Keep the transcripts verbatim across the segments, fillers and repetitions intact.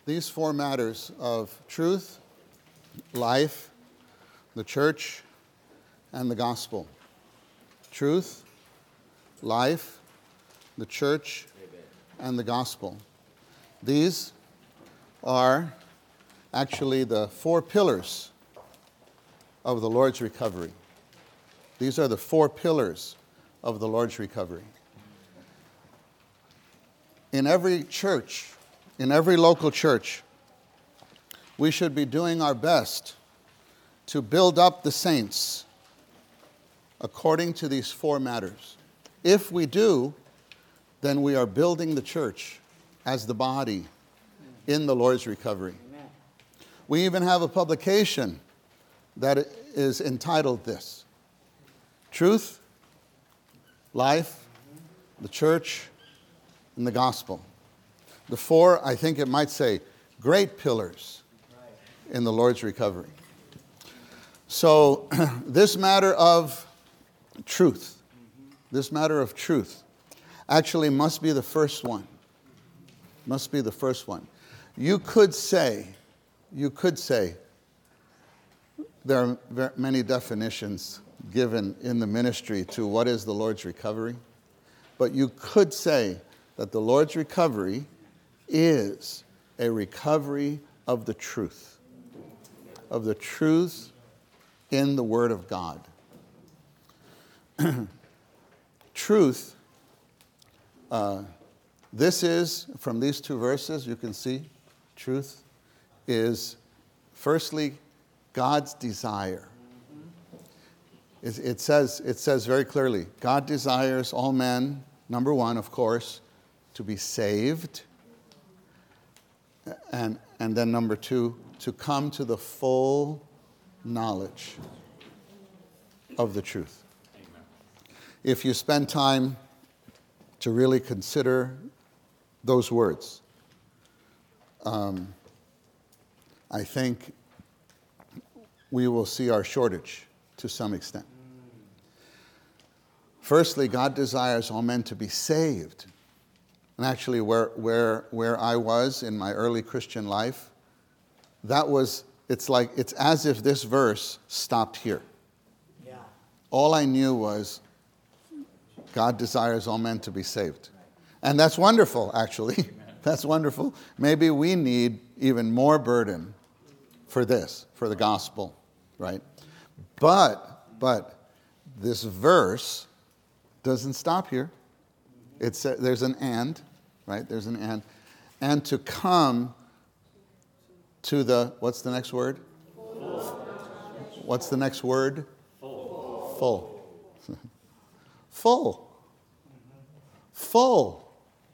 these four matters of truth, life, the church, and the gospel. Truth, life, the church, and the gospel. These are actually the four pillars of the Lord's recovery. These are the four pillars of the Lord's recovery. In every church, in every local church, we should be doing our best to build up the saints according to these four matters. If we do, then we are building the church as the body in the Lord's recovery. Amen. We even have a publication that is entitled this: Truth, Life, the Church, and the Gospel. The four, I think it might say, great pillars in the Lord's recovery. So this matter of truth, this matter of truth, actually must be the first one. Must be the first one. You could say, you could say, there are many definitions given in the ministry to what is the Lord's recovery, but you could say that the Lord's recovery is a recovery of the truth, of the truth in the Word of God. Truth, uh, this is, from these two verses, you can see, truth is, firstly, God's desire. It, it says, it says very clearly, God desires all men, number one, of course, to be saved, and, and then number two, to come to the full knowledge of the truth. Amen. If you spend time to really consider those words, um, I think we will see our shortage to some extent. Firstly, God desires all men to be saved. And actually, where, where, where I was in my early Christian life, that was, it's like, it's as if this verse stopped here. Yeah. All I knew was God desires all men to be saved. And that's wonderful, actually. That's wonderful. Maybe we need even more burden for this, for the gospel, right? But, but this verse doesn't stop here. It's a, there's an and, right? There's an and. And to come to the, what's the next word? Full. What's the next word? Full. Full. Full. Full.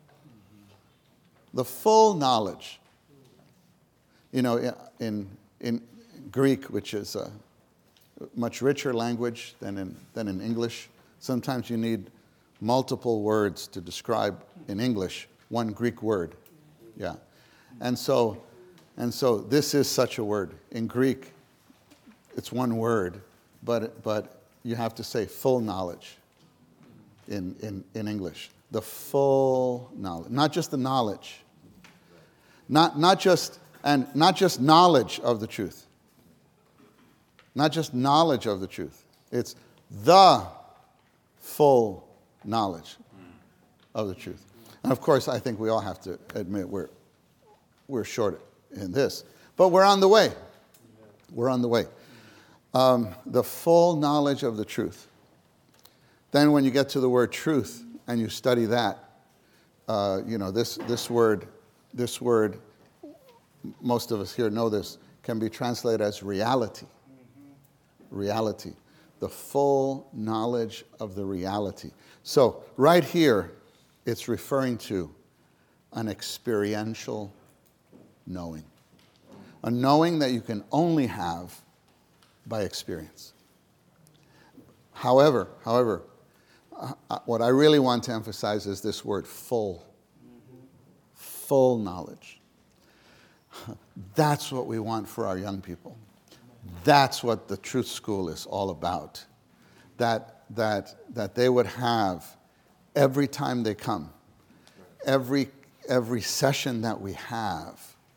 The full knowledge. You know, in in Greek, which is a much richer language than in than in English, sometimes you need multiple words to describe in English one Greek word. Yeah. And so and so this is such a word. In Greek, it's one word, but but you have to say full knowledge in, in, in English. The full knowledge. Not just the knowledge. Not not just and not just knowledge of the truth. Not just knowledge of the truth. It's the full knowledge of the truth. And of course, I think we all have to admit we're we're short in this. But we're on the way. We're on the way. Um, the full knowledge of the truth. Then when you get to the word truth and you study that, uh, you know, this this word, this word, most of us here know this, can be translated as reality. Reality. The full knowledge of the reality. So right here, it's referring to an experiential knowing. A knowing that you can only have by experience. However, however, uh, what I really want to emphasize is this word full. Mm-hmm. Full knowledge. That's what we want for our young people. That's what the Truth School is all about. That, that, that they would have every time they come, every, every session that we have,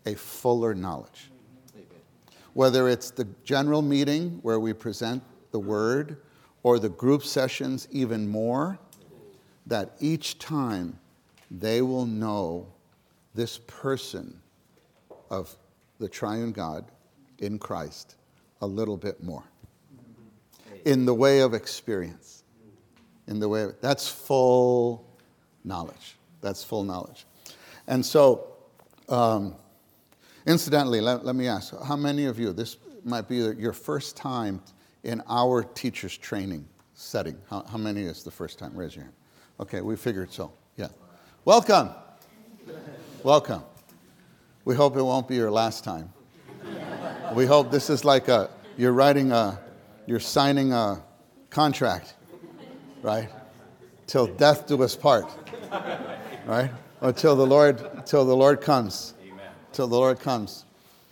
a fuller knowledge. Whether it's the general meeting where we present the word, or the group sessions even more, that each time they will know this person of the triune God in Christ a little bit more. In the way of experience. In the way of, that's full knowledge. That's full knowledge. And so, um, incidentally, let, let me ask, how many of you, this might be your first time in our teacher's training setting? How, how many is the first time? Raise your hand. Okay, we figured so. Yeah. Welcome. Welcome. We hope it won't be your last time. We hope this is like a, you're writing a, you're signing a contract, right? Till death do us part, right? Or till the Lord, till the Lord comes. Amen. Till the Lord comes.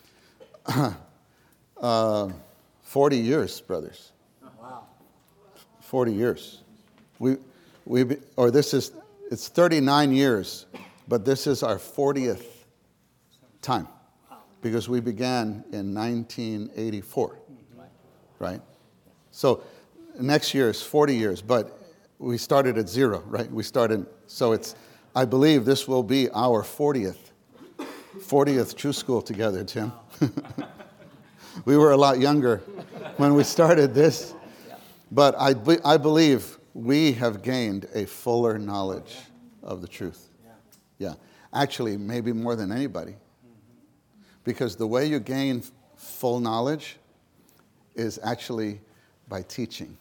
uh, Forty years, brothers. Wow. Forty years. We, we, or this is, it's thirty-nine years, but this is our fortieth time, because we began in nineteen eighty-four, right? So next year is forty years, but we started at zero, right? We started, so it's, I believe this will be our fortieth, fortieth True School together, Tim. We were a lot younger when we started this, but I, be, I believe we have gained a fuller knowledge of the truth. Yeah, actually, maybe more than anybody. Because the way you gain full knowledge is actually by teaching.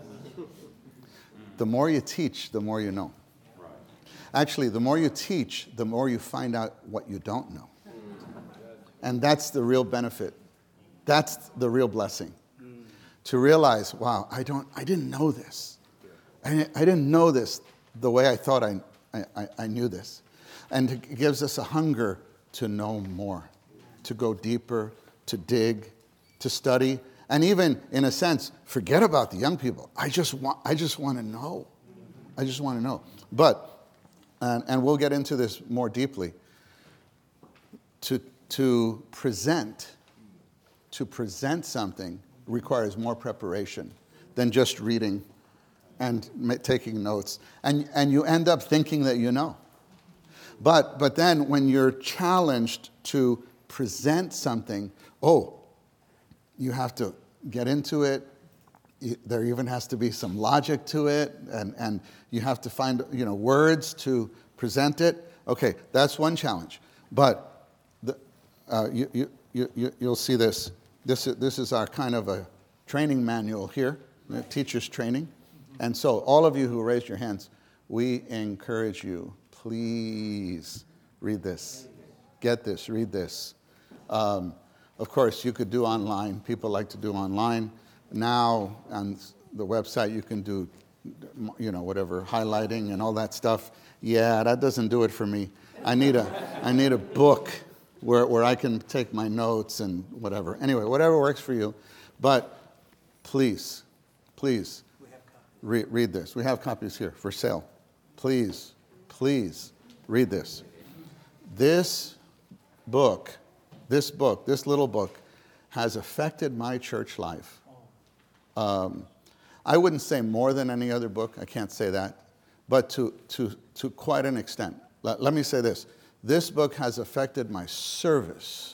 The more you teach, the more you know. Actually, the more you teach, the more you find out what you don't know. And that's the real benefit. That's the real blessing. To realize, wow, I don't, I didn't know this. I, I didn't know this the way I thought I, I, I knew this. And it gives us a hunger to know more, to go deeper, to dig, to study, and even, in a sense, forget about the young people. I just want, I just want to know. I just want to know. But, and, and we'll get into this more deeply, to, to present, to present something requires more preparation than just reading and ma- taking notes. And, and you end up thinking that you know. But, but then when you're challenged to present something, oh, you have to get into it. There even has to be some logic to it, and, and you have to find, you know, words to present it. Okay, that's one challenge. But the, uh, you, you, you, you'll see this. This is, this is our kind of a training manual here, teacher's training. And so all of you who raised your hands, we encourage you, please read this. Get this, read this. Um, of course, you could do online. People like to do online. Now, on the website, you can do, you know, whatever, highlighting and all that stuff. Yeah, that doesn't do it for me. I need a, I need a book where, where I can take my notes and whatever. Anyway, whatever works for you. But please, please, read, read this. We have copies here for sale. Please, please read this. This book, this book, this little book has affected my church life. Um, I wouldn't say more than any other book. I can't say that. But to, to, to quite an extent. Let, let me say this. This book has affected my service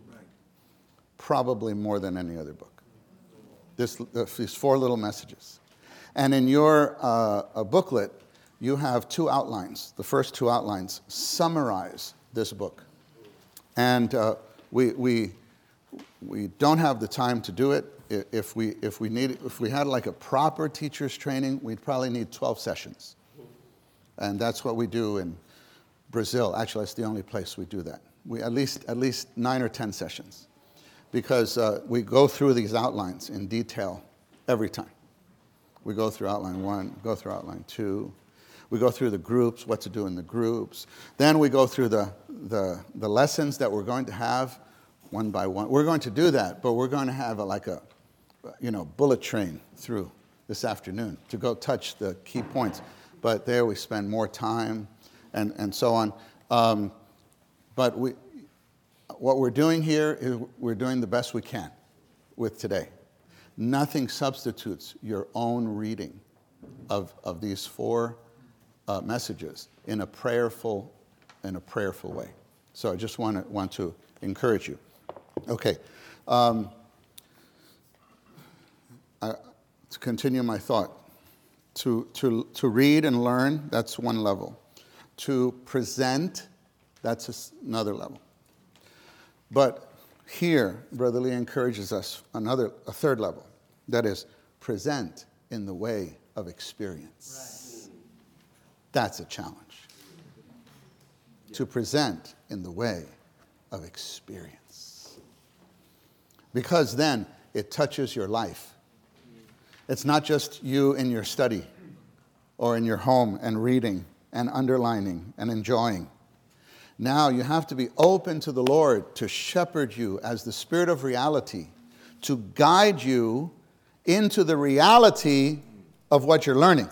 probably more than any other book. This, uh, these four little messages. And in your uh, a booklet, you have two outlines. The first two outlines summarize this book. And uh, we, we, we don't have the time to do it. If we, if we need, if we had like a proper teacher's training, we'd probably need twelve sessions. And that's what we do in Brazil. Actually, that's the only place we do that. We at least, at least nine or ten sessions. Because uh, we go through these outlines in detail every time. We go through outline one, go through outline two. We go through the groups, what to do in the groups. Then we go through the, the, the lessons that we're going to have one by one. We're going to do that, but we're going to have a, like a, you know, bullet train through this afternoon to go touch the key points. But there we spend more time and, and so on. Um, but we, what we're doing here is we're doing the best we can with today. Nothing substitutes your own reading of, of these four uh, messages in a prayerful, in a prayerful way. So I just want to want to encourage you. Okay. Um, I, to continue my thought, to, to, to read and learn, that's one level. To present, that's another level. But here, Brother Lee encourages us another, a third level. That is, present in the way of experience. Right. That's a challenge. Yeah. To present in the way of experience. Because then it touches your life. It's not just you in your study or in your home and reading and underlining and enjoying. Now you have to be open to the Lord to shepherd you as the Spirit of reality, to guide you into the reality of what you're learning.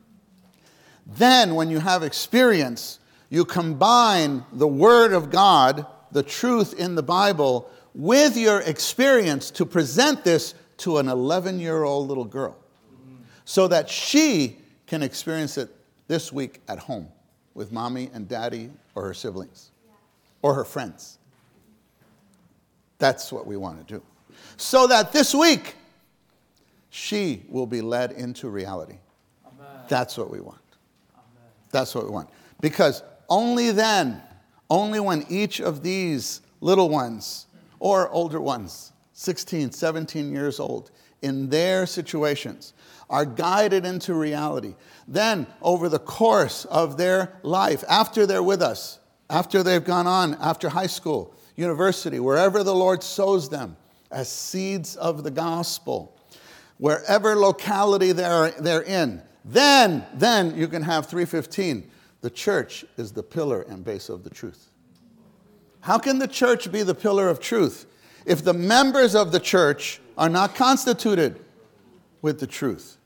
Then when you have experience, you combine the Word of God, the truth in the Bible, with your experience to present this to an eleven-year-old little girl so that she can experience it this week at home with mommy and daddy or her siblings or her friends. That's what we want to do. So that this week, she will be led into reality. Amen. That's what we want. Amen. That's what we want. Because only then, only when each of these little ones or older ones, sixteen, seventeen years old, in their situations, are guided into reality. Then, over the course of their life, after they're with us, after they've gone on, after high school, university, wherever the Lord sows them as seeds of the gospel, wherever locality they're, they're in, then, then you can have three fifteen. The church is the pillar and base of the truth. How can the church be the pillar of truth if the members of the church are not constituted with the truth?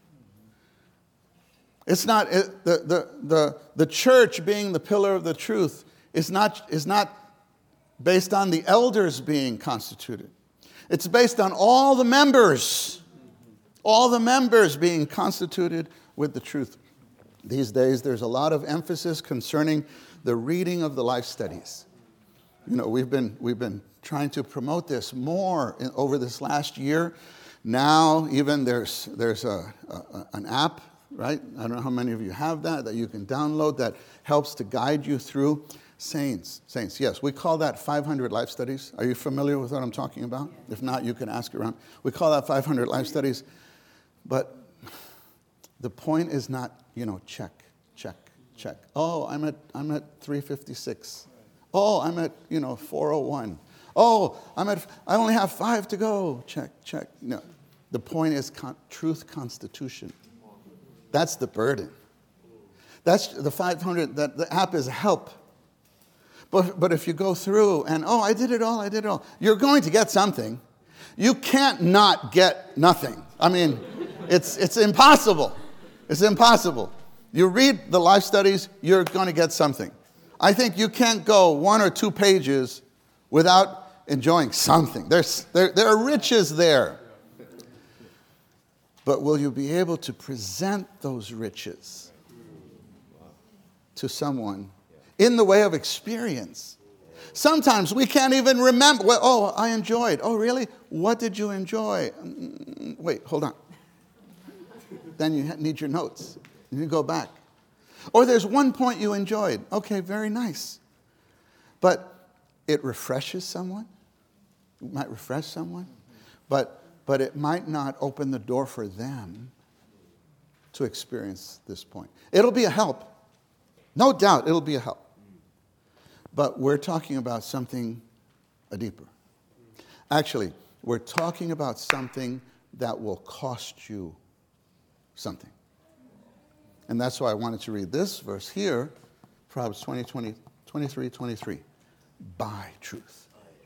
It's not, it, the, the, the, the church being the pillar of the truth is not, is not based on the elders being constituted. It's based on all the members, all the members being constituted with the truth. These days, there's a lot of emphasis concerning the reading of the life studies. You know, we've been, we've been trying to promote this more in, over this last year. Now, even there's, there's a, a, an app, right? I don't know how many of you have that, that you can download that helps to guide you through. Saints, saints, yes, we call that five hundred life studies. Are you familiar with what I'm talking about? If not, you can ask around. We call that five hundred life studies. But the point is not, you know, check, check, check. Oh, I'm at, I'm at three fifty-six. Oh, I'm at, you know, four oh one. Oh, I'm at, I only have five to go. Check, check. No, the point is con- truth constitution. That's the burden. That's the five hundred, that the app is help. But, but if you go through and, oh, I did it all, I did it all, you're going to get something. You can't not get nothing. I mean, it's, it's impossible. It's impossible. You read the life studies, you're going to get something. I think you can't go one or two pages without enjoying something. There's, there, there are riches there. But will you be able to present those riches to someone in the way of experience? Sometimes we can't even remember. Well, oh, I enjoyed. Oh, really? What did you enjoy? Wait, hold on. Then you need your notes. You go back. Or there's one point you enjoyed. Okay, very nice. But it refreshes someone. It might refresh someone. But, but it might not open the door for them to experience this point. It'll be a help. No doubt, it'll be a help. But we're talking about something deeper. Actually, we're talking about something that will cost you something. And that's why I wanted to read this verse here, Proverbs twenty, twenty, twenty-three, twenty-three. Buy truth.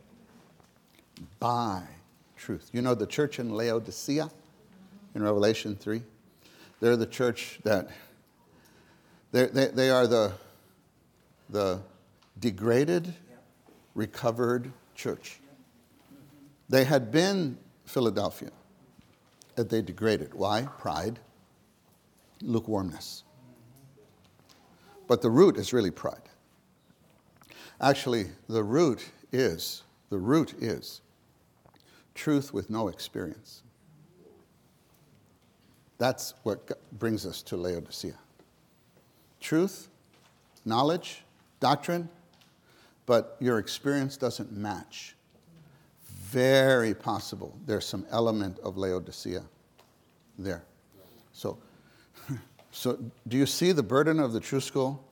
Buy truth. You know the church in Laodicea in Revelation three? They're the church that, they they are the, the degraded, recovered church. They had been Philadelphia, and they degraded. Why? Pride, lukewarmness. But the root is really pride. Actually, the root is, the root is truth with no experience. That's what brings us to Laodicea. Truth, knowledge, doctrine, but your experience doesn't match. Very possible there's some element of Laodicea there. So, so do you see the burden of the True School?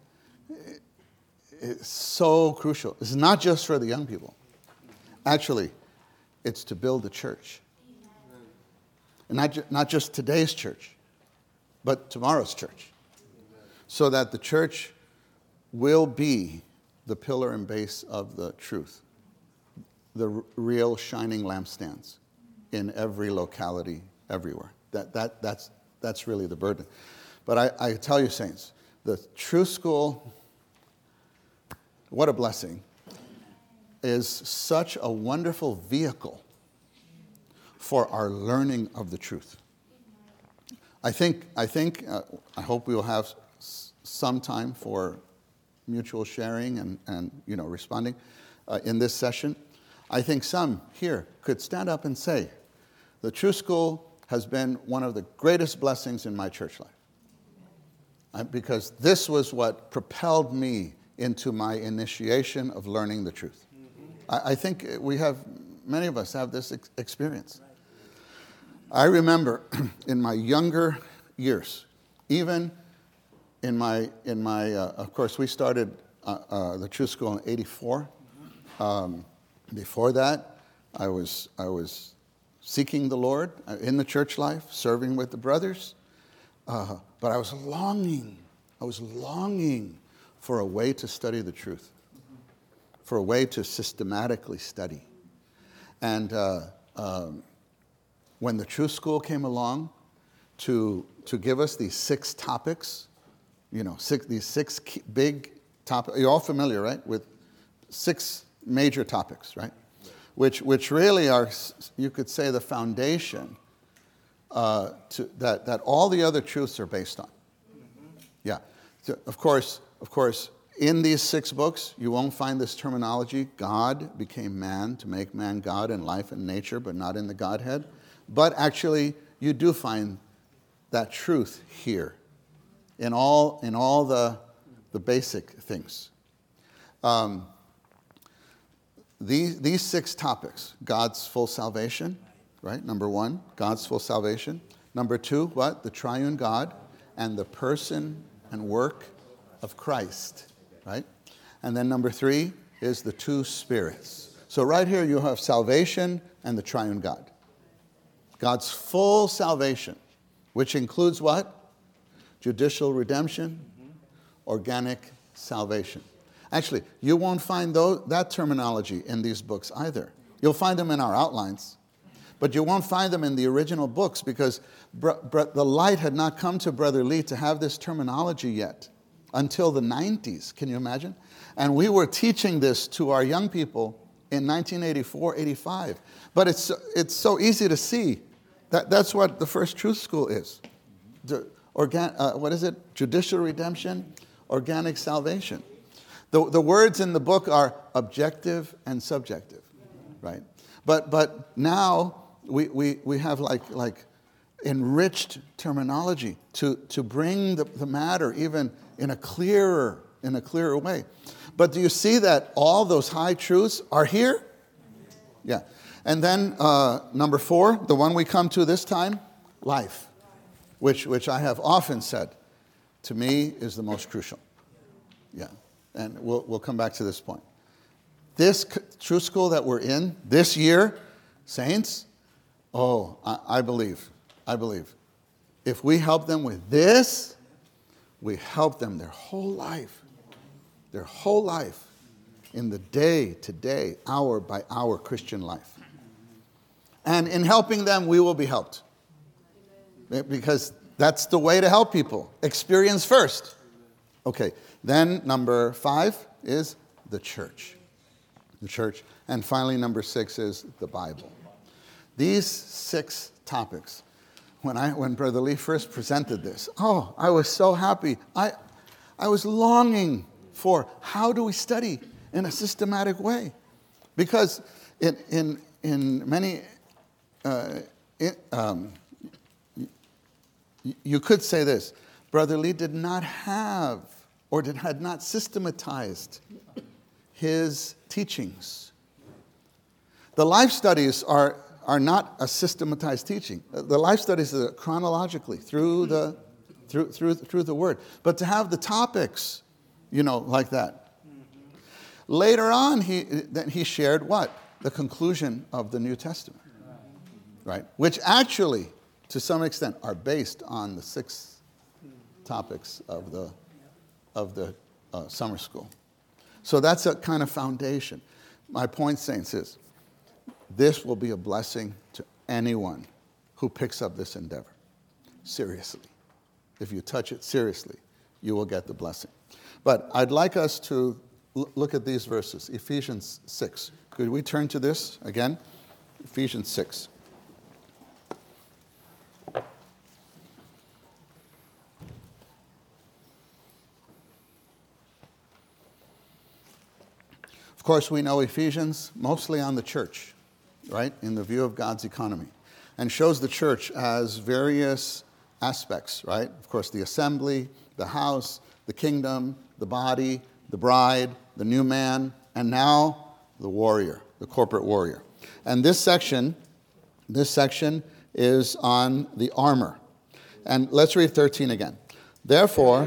It's so crucial. It's not just for the young people. Actually, it's to build the church. And not, ju- not just today's church, but tomorrow's church. So that the church will be the pillar and base of the truth. The r- real shining lampstands in every locality, everywhere. That, that, that's, that's really the burden. But I, I tell you, saints, the True School, what a blessing, is such a wonderful vehicle for our learning of the truth. I think, I think, uh, I hope we will have s- some time for mutual sharing and, and you know, responding uh, in this session. I think some here could stand up and say, the True School has been one of the greatest blessings in my church life. I, because this was what propelled me into my initiation of learning the truth. Mm-hmm. I, I think we have, many of us have this ex- experience. I remember in my younger years, even in my, in my uh, of course, we started uh, uh, the True School in eighty-four. Um, before that, I was, I was seeking the Lord in the church life, serving with the brothers. Uh, but I was longing, I was longing for a way to study the truth, for a way to systematically study. And uh, um, when the True School came along to, to give us these six topics, you know, six, these six key, big topics, you're all familiar, right, with six major topics, right? Which, which really are, you could say, the foundation uh, to, that, that all the other truths are based on. Yeah. So of course, of course, in these six books, you won't find this terminology, God became man to make man God in life and nature, but not in the Godhead. But actually, you do find that truth here in all, in all the, the basic things. Um, these, these six topics, God's full salvation, right? Number one, God's full salvation. Number two, what? The triune God and the person and work of Christ, right? And then number three is the two spirits. So right here you have salvation and the triune God. God's full salvation, which includes what? Judicial redemption, organic salvation. Actually, you won't find those, that terminology in these books either. You'll find them in our outlines, but you won't find them in the original books because br- br- the light had not come to Brother Lee to have this terminology yet until the nineties. Can you imagine? And we were teaching this to our young people in nineteen eighty-four, eighty-five. But it's, it's so easy to see. That, that's what the first Truth School is. The organ, uh, what is it? Judicial redemption, organic salvation. The, the words in the book are objective and subjective, right? But but now we, we, we have like like enriched terminology to, to bring the, the matter even in a clearer, in a clearer way. But do you see that all those high truths are here? Yeah. And then uh, number four, the one we come to this time, life, which which I have often said, to me is the most crucial. Yeah. And we'll we'll come back to this point. This True School that we're in this year, saints, oh, I, I believe, I believe, if we help them with this, we help them their whole life, their whole life in the day-to-day, hour-by-hour Christian life. And in helping them, we will be helped. Because that's the way to help people. Experience first. Okay, then number five is the church. the church. And finally, number six is the Bible. These six topics, when I when Brother Lee first presented this, oh, I was so happy. I I was longing for how do we study in a systematic way? Because in in in many uh, in, um, you could say this: Brother Lee did not have or did had not systematized his teachings. The life studies are are not a systematized teaching. The life studies are chronologically through the through through through the Word. But to have the topics, you know, like that. Mm-hmm. Later on, he then he shared what? The conclusion of the New Testament, right? Which actually, to some extent, are based on the six topics of the of the uh, summer school. So that's a kind of foundation. My point, saints, is this will be a blessing to anyone who picks up this endeavor seriously. If you touch it seriously, you will get the blessing. But I'd like us to l- look at these verses. Ephesians six. Could we turn to this again? Ephesians six. Of course, we know Ephesians mostly on the church, right, in the view of God's economy, and shows the church as various aspects, right? Of course, the assembly, the house, the kingdom, the body, the bride, the new man, and now the warrior, the corporate warrior. And this section, this section is on the armor. And let's read thirteen again. Therefore,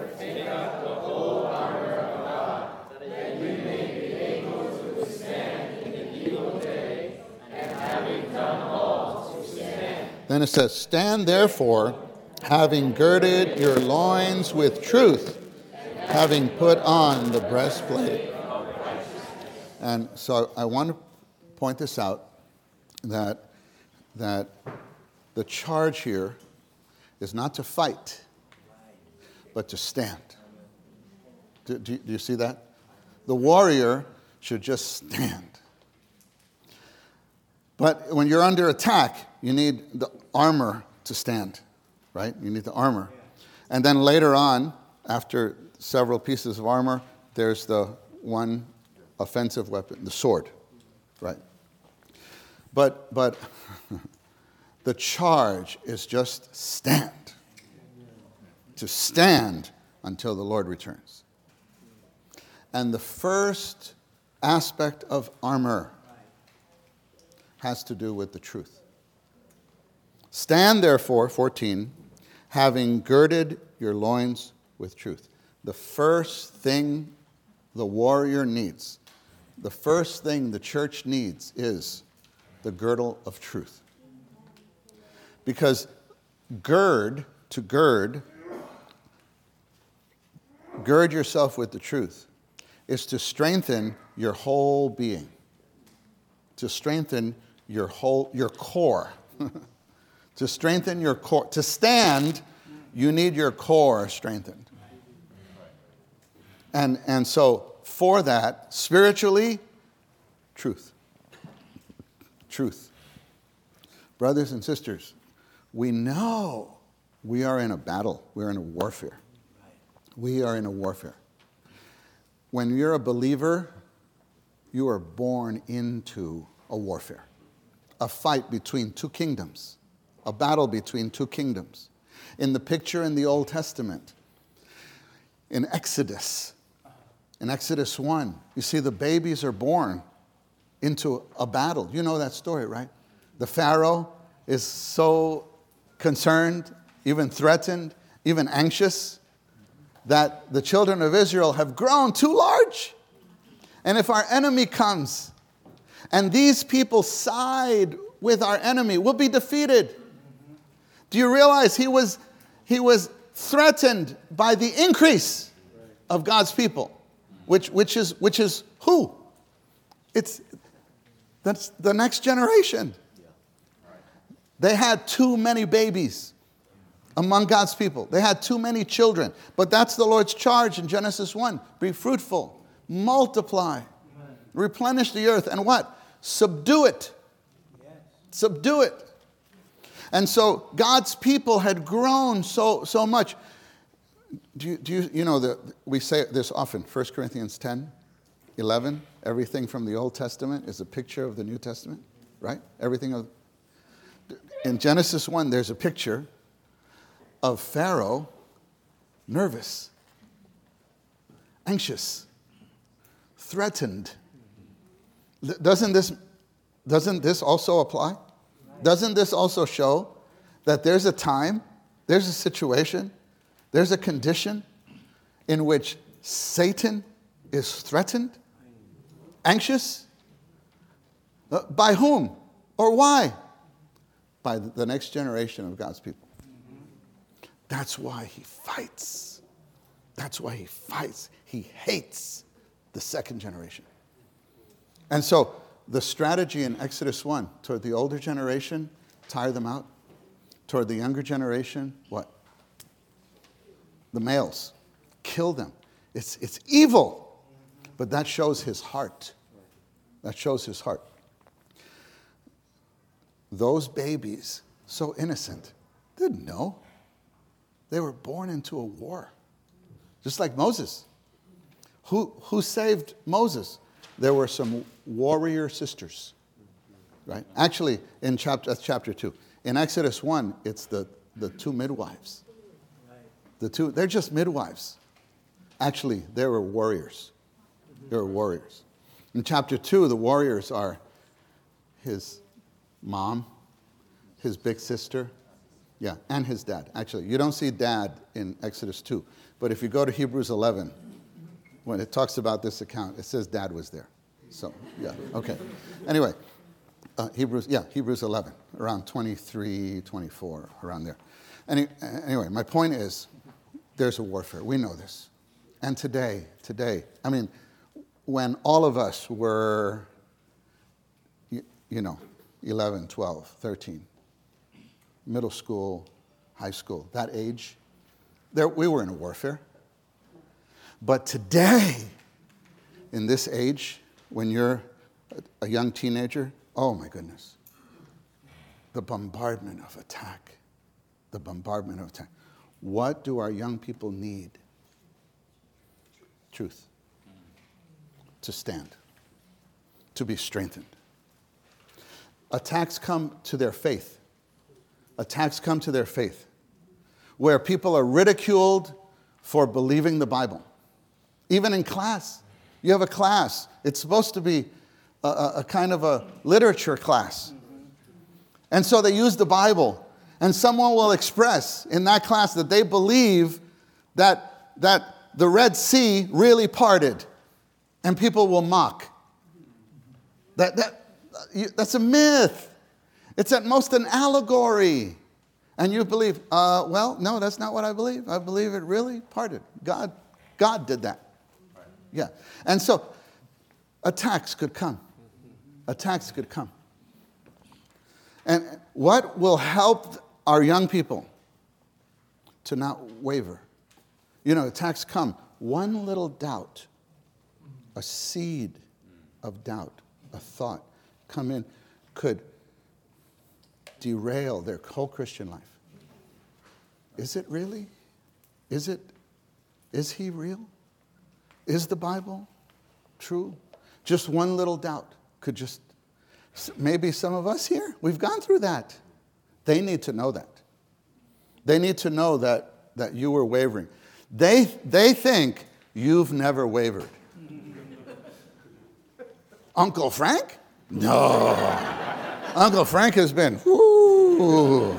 then it says, stand therefore, having girded your loins with truth, having put on the breastplate. And so I want to point this out, that, that the charge here is not to fight, but to stand. Do, do, do you see that? The warrior should just stand. But when you're under attack, you need the armor to stand, right? You need the armor. And then later on, after several pieces of armor, there's the one offensive weapon, the sword, right? But but the charge is just stand. To stand until the Lord returns. And the first aspect of armor has to do with the truth. Stand therefore, fourteen, having girded your loins with truth. The first thing the warrior needs, the first thing the church needs is the girdle of truth. Because gird, to gird, gird yourself with the truth, is to strengthen your whole being, to strengthen your whole, your core. To strengthen your core. To stand, you need your core strengthened. And, and so for that, spiritually, truth. Truth. Brothers and sisters, we know we are in a battle. We're in a warfare. We are in a warfare. When you're a believer, you are born into a warfare. A fight between two kingdoms. A battle between two kingdoms. In the picture in the Old Testament, in Exodus, in Exodus one, you see the babies are born into a battle. You know that story, right? The Pharaoh is so concerned, even threatened, even anxious, that the children of Israel have grown too large. And if our enemy comes, and these people side with our enemy, we'll be defeated. Do you realize he was, he was threatened by the increase of God's people, which, which is, which is who? It's that's the next generation. They had too many babies among God's people. They had too many children. But that's the Lord's charge in Genesis one. Be fruitful, multiply, replenish the earth, and what? Subdue it. Yes. Subdue it. And so God's people had grown so so much. Do you, do you, you know, the, we say this often, First Corinthians ten, eleven, everything from the Old Testament is a picture of the New Testament, right? Everything of, in Genesis one, there's a picture of Pharaoh nervous, anxious, threatened. Doesn't this, doesn't this also apply? Doesn't this also show that there's a time, there's a situation, there's a condition in which Satan is threatened, anxious? Uh, by whom or why? By the next generation of God's people. That's why he fights. That's why he fights. He hates the second generation. And so the strategy in Exodus one, toward the older generation, tire them out. Toward the younger generation, what? The males, kill them. It's, it's evil, but that shows his heart. That shows his heart. Those babies, so innocent, didn't know. They were born into a war, just like Moses. Who, who saved Moses? There were some warrior sisters, right? Actually, in chapter, that's chapter two. In Exodus one, it's the, the two midwives. The two, they're just midwives. Actually, they were warriors. They were warriors. In chapter two, the warriors are his mom, his big sister, yeah, and his dad. Actually, you don't see dad in Exodus two. But if you go to Hebrews eleven, when it talks about this account, it says dad was there. So, yeah, okay. Anyway, uh, Hebrews, yeah, Hebrews eleven, around twenty-three, twenty-four, around there. Any, anyway, my point is, there's a warfare. We know this. And today, today, I mean, when all of us were, you, you know, eleven, twelve, thirteen, middle school, high school, that age, there, we were in a warfare. But today, in this age, when you're a young teenager, oh my goodness, the bombardment of attack, the bombardment of attack. What do our young people need? Truth. To stand, to be strengthened. Attacks come to their faith. Attacks come to their faith, where people are ridiculed for believing the Bible. Even in class, you have a class. It's supposed to be a, a, a kind of a literature class. And so they use the Bible. And someone will express in that class that they believe that, that the Red Sea really parted. And people will mock. That, that, that's a myth. It's at most an allegory. And you believe, uh, well, no, that's not what I believe. I believe it really parted. God, God did that. Yeah. And so attacks could come. Attacks could come. And what will help our young people to not waver? You know, attacks come. One little doubt, a seed of doubt, a thought come in, could derail their whole Christian life. Is it really? Is it? Is he real? Is the Bible true? Just one little doubt could just, maybe some of us here, we've gone through that. They need to know that. They need to know that, that you were wavering. They, they think you've never wavered. Uncle Frank? No. Uncle Frank has been, whoo.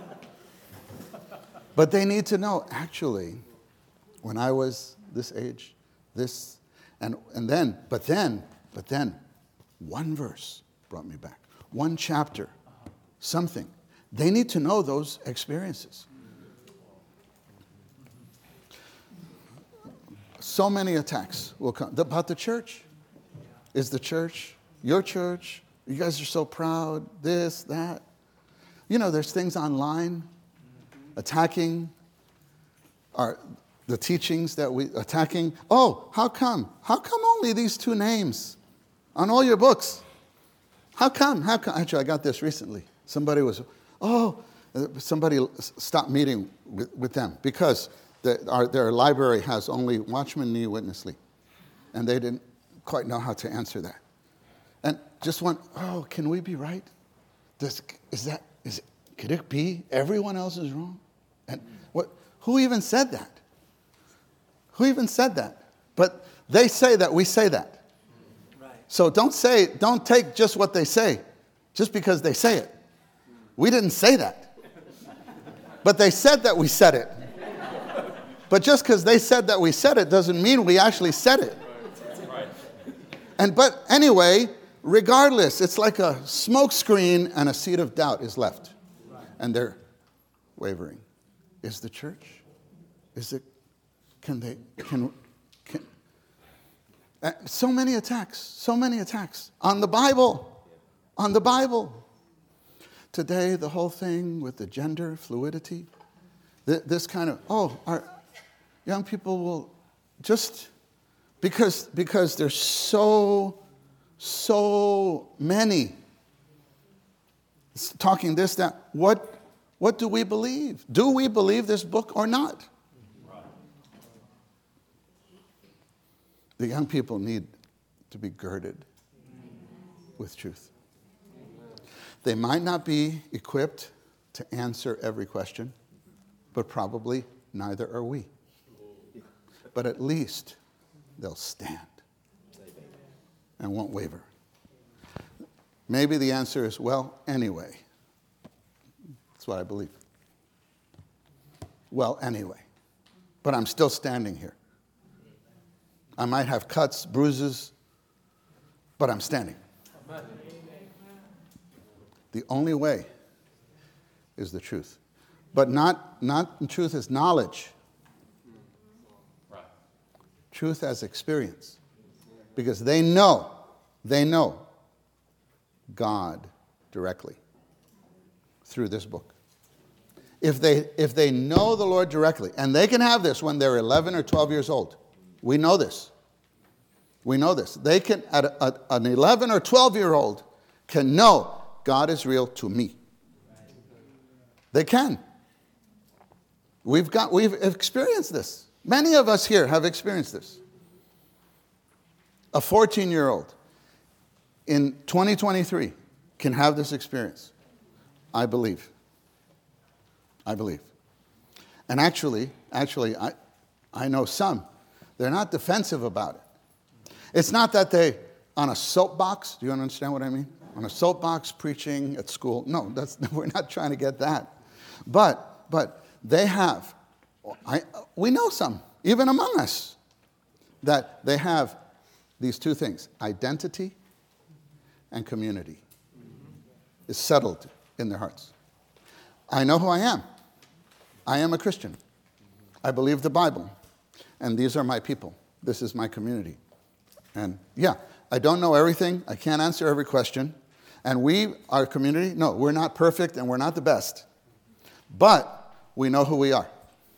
But they need to know, actually, when I was this age, this, and, and then, but then, but then, one verse brought me back. One chapter, something. They need to know those experiences. So many attacks will come. About the church. Is the church, your church, you guys are so proud, this, that. You know, there's things online attacking our, the teachings that we, attacking, oh, how come? How come only these two names? on all your books. How come? How come? Actually, I got this recently. Somebody was, oh, somebody stopped meeting with, with them because the, our, their library has only Watchman Nee, Witness Lee. And they didn't quite know how to answer that. And just went, oh, can we be right? Does, is that, is it, could it be everyone else is wrong? And what? Who even said that? Who even said that? But they say that we say that. Right. So don't say, don't take just what they say, just because they say it. We didn't say that. But they said that we said it. But just because they said that we said it doesn't mean we actually said it. Right. And but anyway, regardless, it's like a smoke screen and a seed of doubt is left. Right. And they're wavering. Is the church? Is it, can they, can, can, uh, so many attacks, so many attacks on the Bible, on the Bible. Today, the whole thing with the gender fluidity, th- this kind of, oh, our young people will just, because, because there's so, so many talking this, that, what, what do we believe? Do we believe this book or not? Right. The young people need to be girded with truth. They might not be equipped to answer every question, but probably neither are we. But at least they'll stand and won't waver. Maybe the answer is, well, anyway. That's what I believe. Well, anyway. But I'm still standing here. I might have cuts, bruises, but I'm standing. The only way is the truth. But not, not truth as knowledge. Right. Truth as experience. Because they know, they know God directly through this book. If they, if they know the Lord directly, and they can have this when they're eleven or twelve years old. We know this. We know this. They can, at a, a, an eleven or twelve-year-old can know God is real to me. They can. We've got, we've experienced this. Many of us here have experienced this. A fourteen-year-old in twenty twenty-three can have this experience. I believe. I believe. And actually, actually, I, I know some. They're not defensive about it. It's not that they, on a soapbox, do you understand what I mean? On a soapbox preaching at school. No, that's, we're not trying to get that. But, but they have, I, we know some, even among us, that they have these two things, identity and community, is settled in their hearts. I know who I am. I am a Christian. I believe the Bible. And these are my people. This is my community. And yeah, I don't know everything. I can't answer every question. And we, our community, no, we're not perfect and we're not the best. But we know who we are.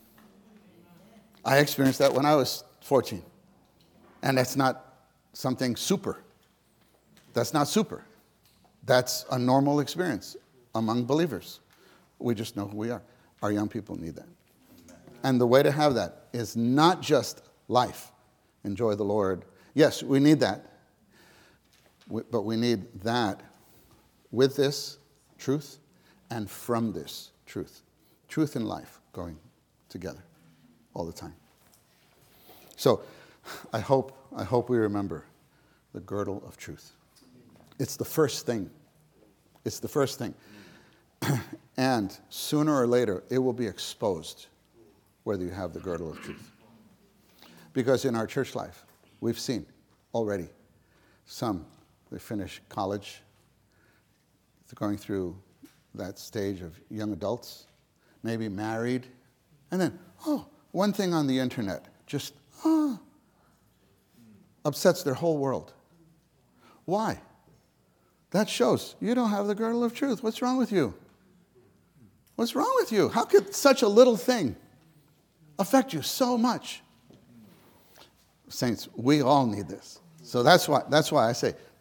I experienced that when I was fourteen. And that's not something super. That's not super. That's a normal experience among believers. We just know who we are. Our young people need that. And the way to have that is not just life. Enjoy the Lord. Yes, we need that. But we need that with this truth and from this truth. Truth and life going together all the time. So I hope, I hope we remember the girdle of truth. It's the first thing. It's the first thing. And sooner or later, it will be exposed whether you have the girdle of truth. Because in our church life, we've seen already some, they finish college, they're going through that stage of young adults, maybe married, and then, oh, one thing on the internet just, oh, upsets their whole world. Why? That shows you don't have the girdle of truth. What's wrong with you? What's wrong with you? How could such a little thing affect you so much? Saints, we all need this. So that's why, that's why I say,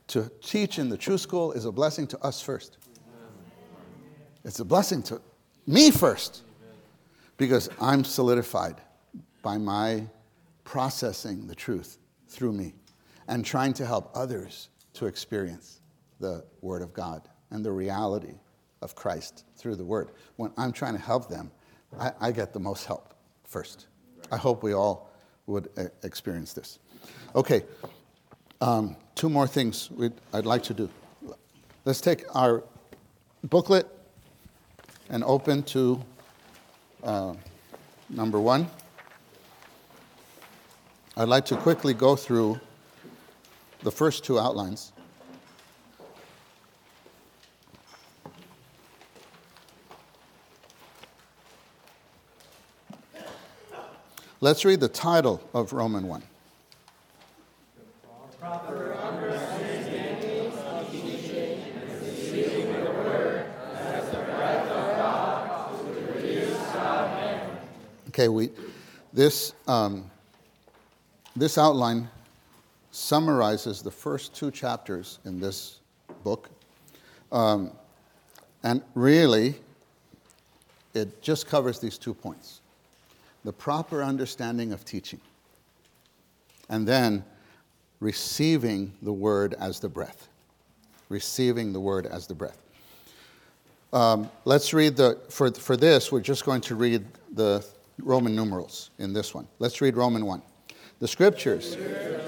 to teach in the True School is a blessing to us first. It's a blessing to me first, because I'm solidified by my processing the truth through me and trying to help others to experience the Word of God and the reality of Christ through the Word. When I'm trying to help them, I, I get the most help first. I hope we all would uh, experience this. Okay, um, two more things we'd, I'd like to do. Let's take our booklet and open to uh, number one. I'd like to quickly go through the first two outlines. Let's read the title of Romans one. Proper understanding of teaching and receiving the word as the breath of God to produce God man. Okay, we this um, this outline summarizes the first two chapters in this book, um, and really, it just covers these two points. The proper understanding of teaching, and then receiving the word as the breath. Receiving the word as the breath. Um, let's read the, for, for this, we're just going to read the Roman numerals in this one. Let's read Romans one. The scriptures.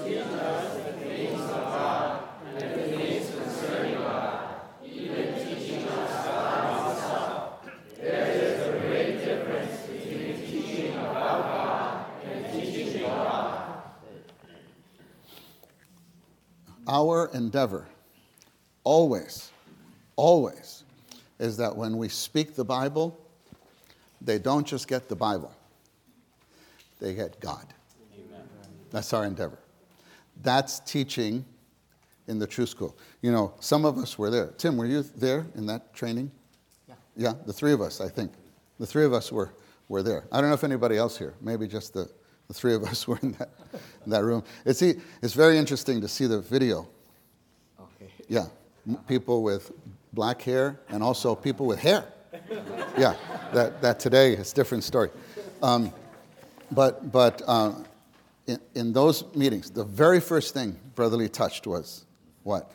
Our endeavor, always, always, is that when we speak the Bible, they don't just get the Bible, they get God. Amen. That's our endeavor. That's teaching in the True School. You know, some of us were there. Tim, were you there in that training? Yeah. Yeah, the three of us, I think. The three of us were, were there. I don't know if anybody else here, maybe just the The three of us were in that, in that room. It's, it's very interesting to see the video. Okay. Yeah, people with black hair and also people with hair. Yeah, that, that today is a different story. Um, but but uh, in, in those meetings, the very first thing Brother Lee touched was what?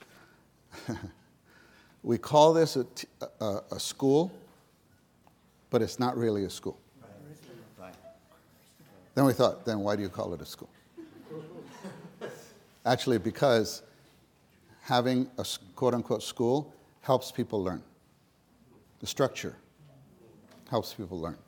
We call this a, t- a, a school, but it's not really a school. Then we thought, then why do you call it a school? Actually, because having a quote-unquote school helps people learn. The structure helps people learn.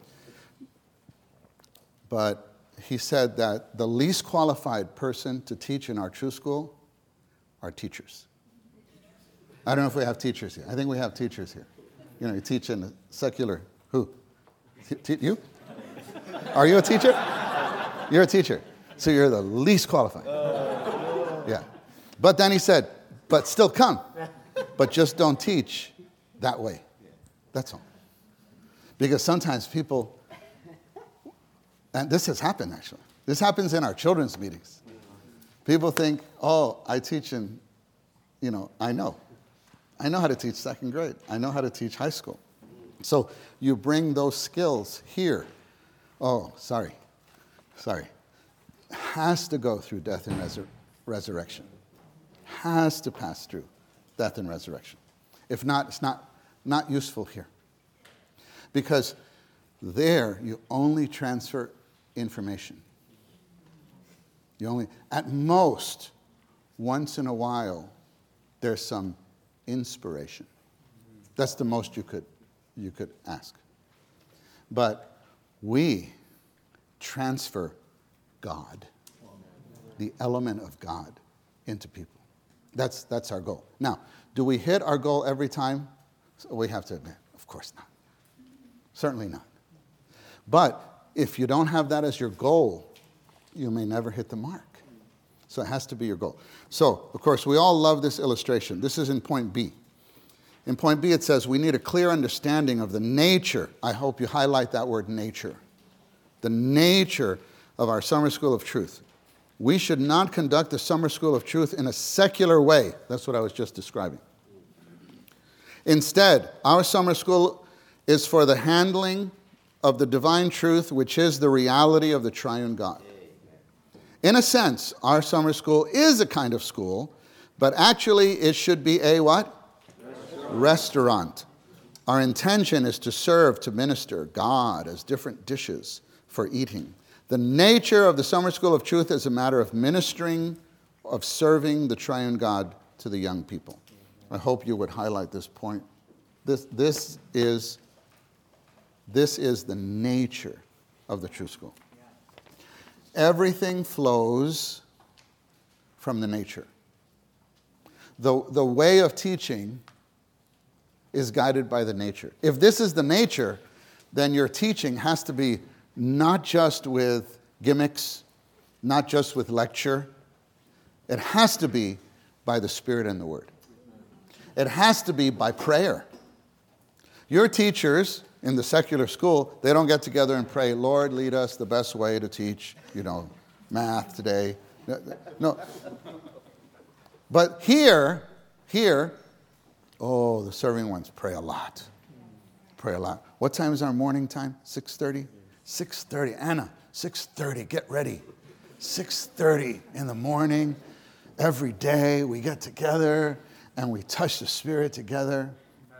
But he said that the least qualified person to teach in our True School are teachers. I don't know if we have teachers here. I think we have teachers here. You know, you teach in a secular, who? T- you? Are you a teacher? You're a teacher. So you're the least qualified. Yeah. But then he said, but still come. But just don't teach that way. That's all. Because sometimes people, and this has happened actually. This happens in our children's meetings. People think, oh, I teach in, you know, I know. I know how to teach second grade. I know how to teach high school. So you bring those skills here. Oh, sorry, sorry. Has to go through death and resur- resurrection. Has to pass through death and resurrection. If not, it's not, not useful here. Because there you only transfer information. You only, at most, once in a while, there's some inspiration. That's the most you could, you could ask. But we transfer God, the element of God, into people. That's, that's our goal. Now, do we hit our goal every time? We have to admit, of course not. Certainly not. But if you don't have that as your goal, you may never hit the mark. So it has to be your goal. So, of course, we all love this illustration. This is in point B. In point B, it says we need a clear understanding of the nature. I hope you highlight that word nature. The nature of our summer school of truth. We should not conduct the summer school of truth in a secular way. That's what I was just describing. Instead, our summer school is for the handling of the divine truth, which is the reality of the triune God. In a sense, our summer school is a kind of school, but actually it should be a what? Restaurant. Restaurant. Our intention is to serve, to minister God as different dishes for eating. The nature of the summer school of truth is a matter of ministering, of serving the triune God to the young people. I hope you would highlight this point. This, this, is, this is the nature of the true school. Everything flows from the nature. The, the way of teaching is guided by the nature. If this is the nature, then your teaching has to be not just with gimmicks, not just with lecture. It has to be by the Spirit and the Word. It has to be by prayer. Your teachers in the secular school, they don't get together and pray, Lord, lead us the best way to teach, you know, math today. No. But here, here, oh, the serving ones pray a lot. Pray a lot. What time is our morning time? six thirty? six thirty. Anna, six thirty, get ready. six thirty in the morning, every day we get together and we touch the Spirit together.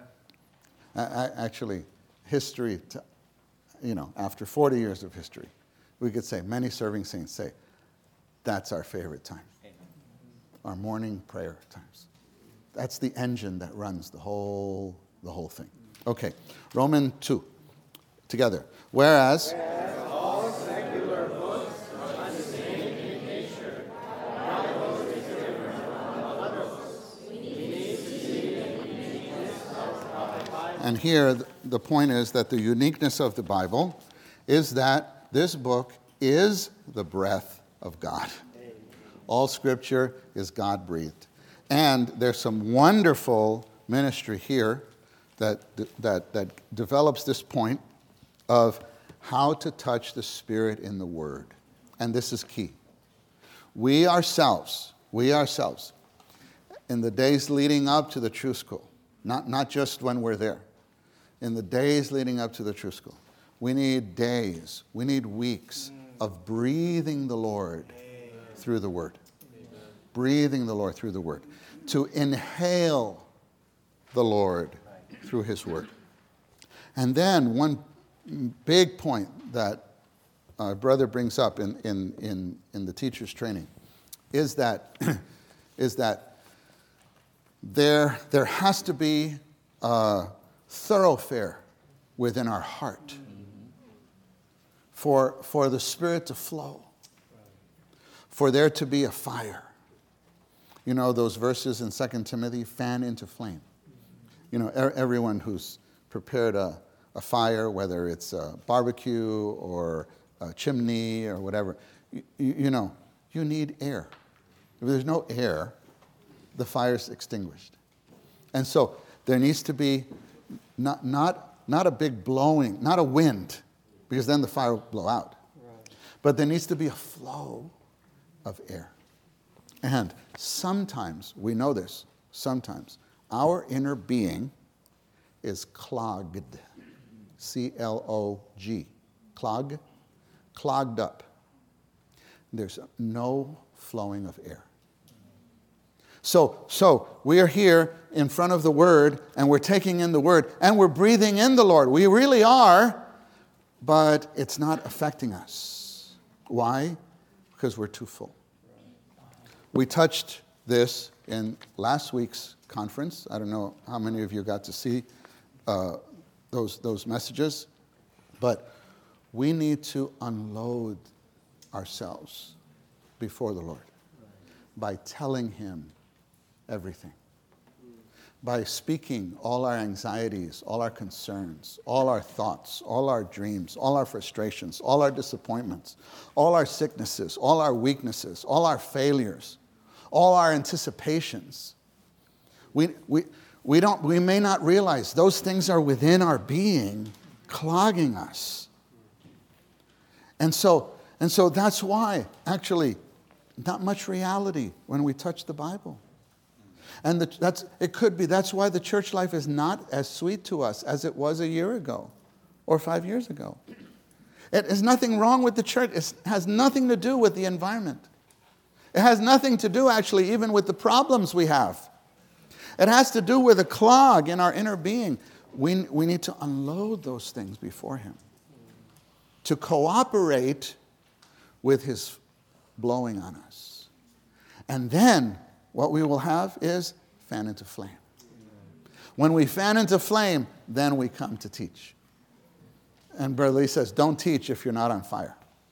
I, I, actually, history, t- you know, after forty years of history, we could say, many serving saints say, that's our favorite time. Our morning prayer times. That's the engine that runs the whole, the whole thing. Okay, Romans two, together. Whereas, Whereas all secular books are the same in nature, not those different from other books. We need to see the uniqueness of the Bible. And here, the point is that the uniqueness of the Bible is that this book is the breath of God. Amen. All Scripture is God-breathed. And there's some wonderful ministry here that, that, that develops this point of how to touch the Spirit in the Word. And this is key. We ourselves, we ourselves, in the days leading up to the true school, not, not just when we're there, in the days leading up to the true school, we need days, we need weeks of breathing the Lord through the Word. Breathing the Lord through the Word. To inhale the Lord through His Word. And then one big point that our brother brings up in, in, in, in the teacher's training is that, is that there, there has to be a thoroughfare within our heart for, for the Spirit to flow, for there to be a fire. You know those verses in Second Timothy, fan into flame. You know, er, everyone who's prepared a, a fire, whether it's a barbecue or a chimney or whatever, you, you know, you need air. If there's no air, the fire's extinguished. And so there needs to be not, not, not a big blowing, not a wind, because then the fire will blow out. Right. But there needs to be a flow of air. And sometimes, we know this, sometimes, our inner being is clogged. C L O G. Clog. Clogged up. There's no flowing of air. So, so we are here in front of the Word, and we're taking in the Word, and we're breathing in the Lord. We really are, but it's not affecting us. Why? Because we're too full. We touched this in last week's conference. I don't know how many of you got to see uh, those, those messages, but we need to unload ourselves before the Lord by telling Him everything, by speaking all our anxieties, all our concerns, all our thoughts, all our dreams, all our frustrations, all our disappointments, all our sicknesses, all our weaknesses, all our failures, all our anticipations. We, we, we, don't, we may not realize those things are within our being, clogging us. And so, and so that's why, actually, not much reality when we touch the Bible. And the, that's, it could be, that's why the church life is not as sweet to us as it was a year ago or five years ago. It is nothing wrong with the church. It has nothing to do with the environment. It has nothing to do, actually, even with the problems we have. It has to do with a clog in our inner being. We, we need to unload those things before Him, to cooperate with His blowing on us. And then what we will have is fan into flame. When we fan into flame, then we come to teach. And Brother Lee says, don't teach if you're not on fire.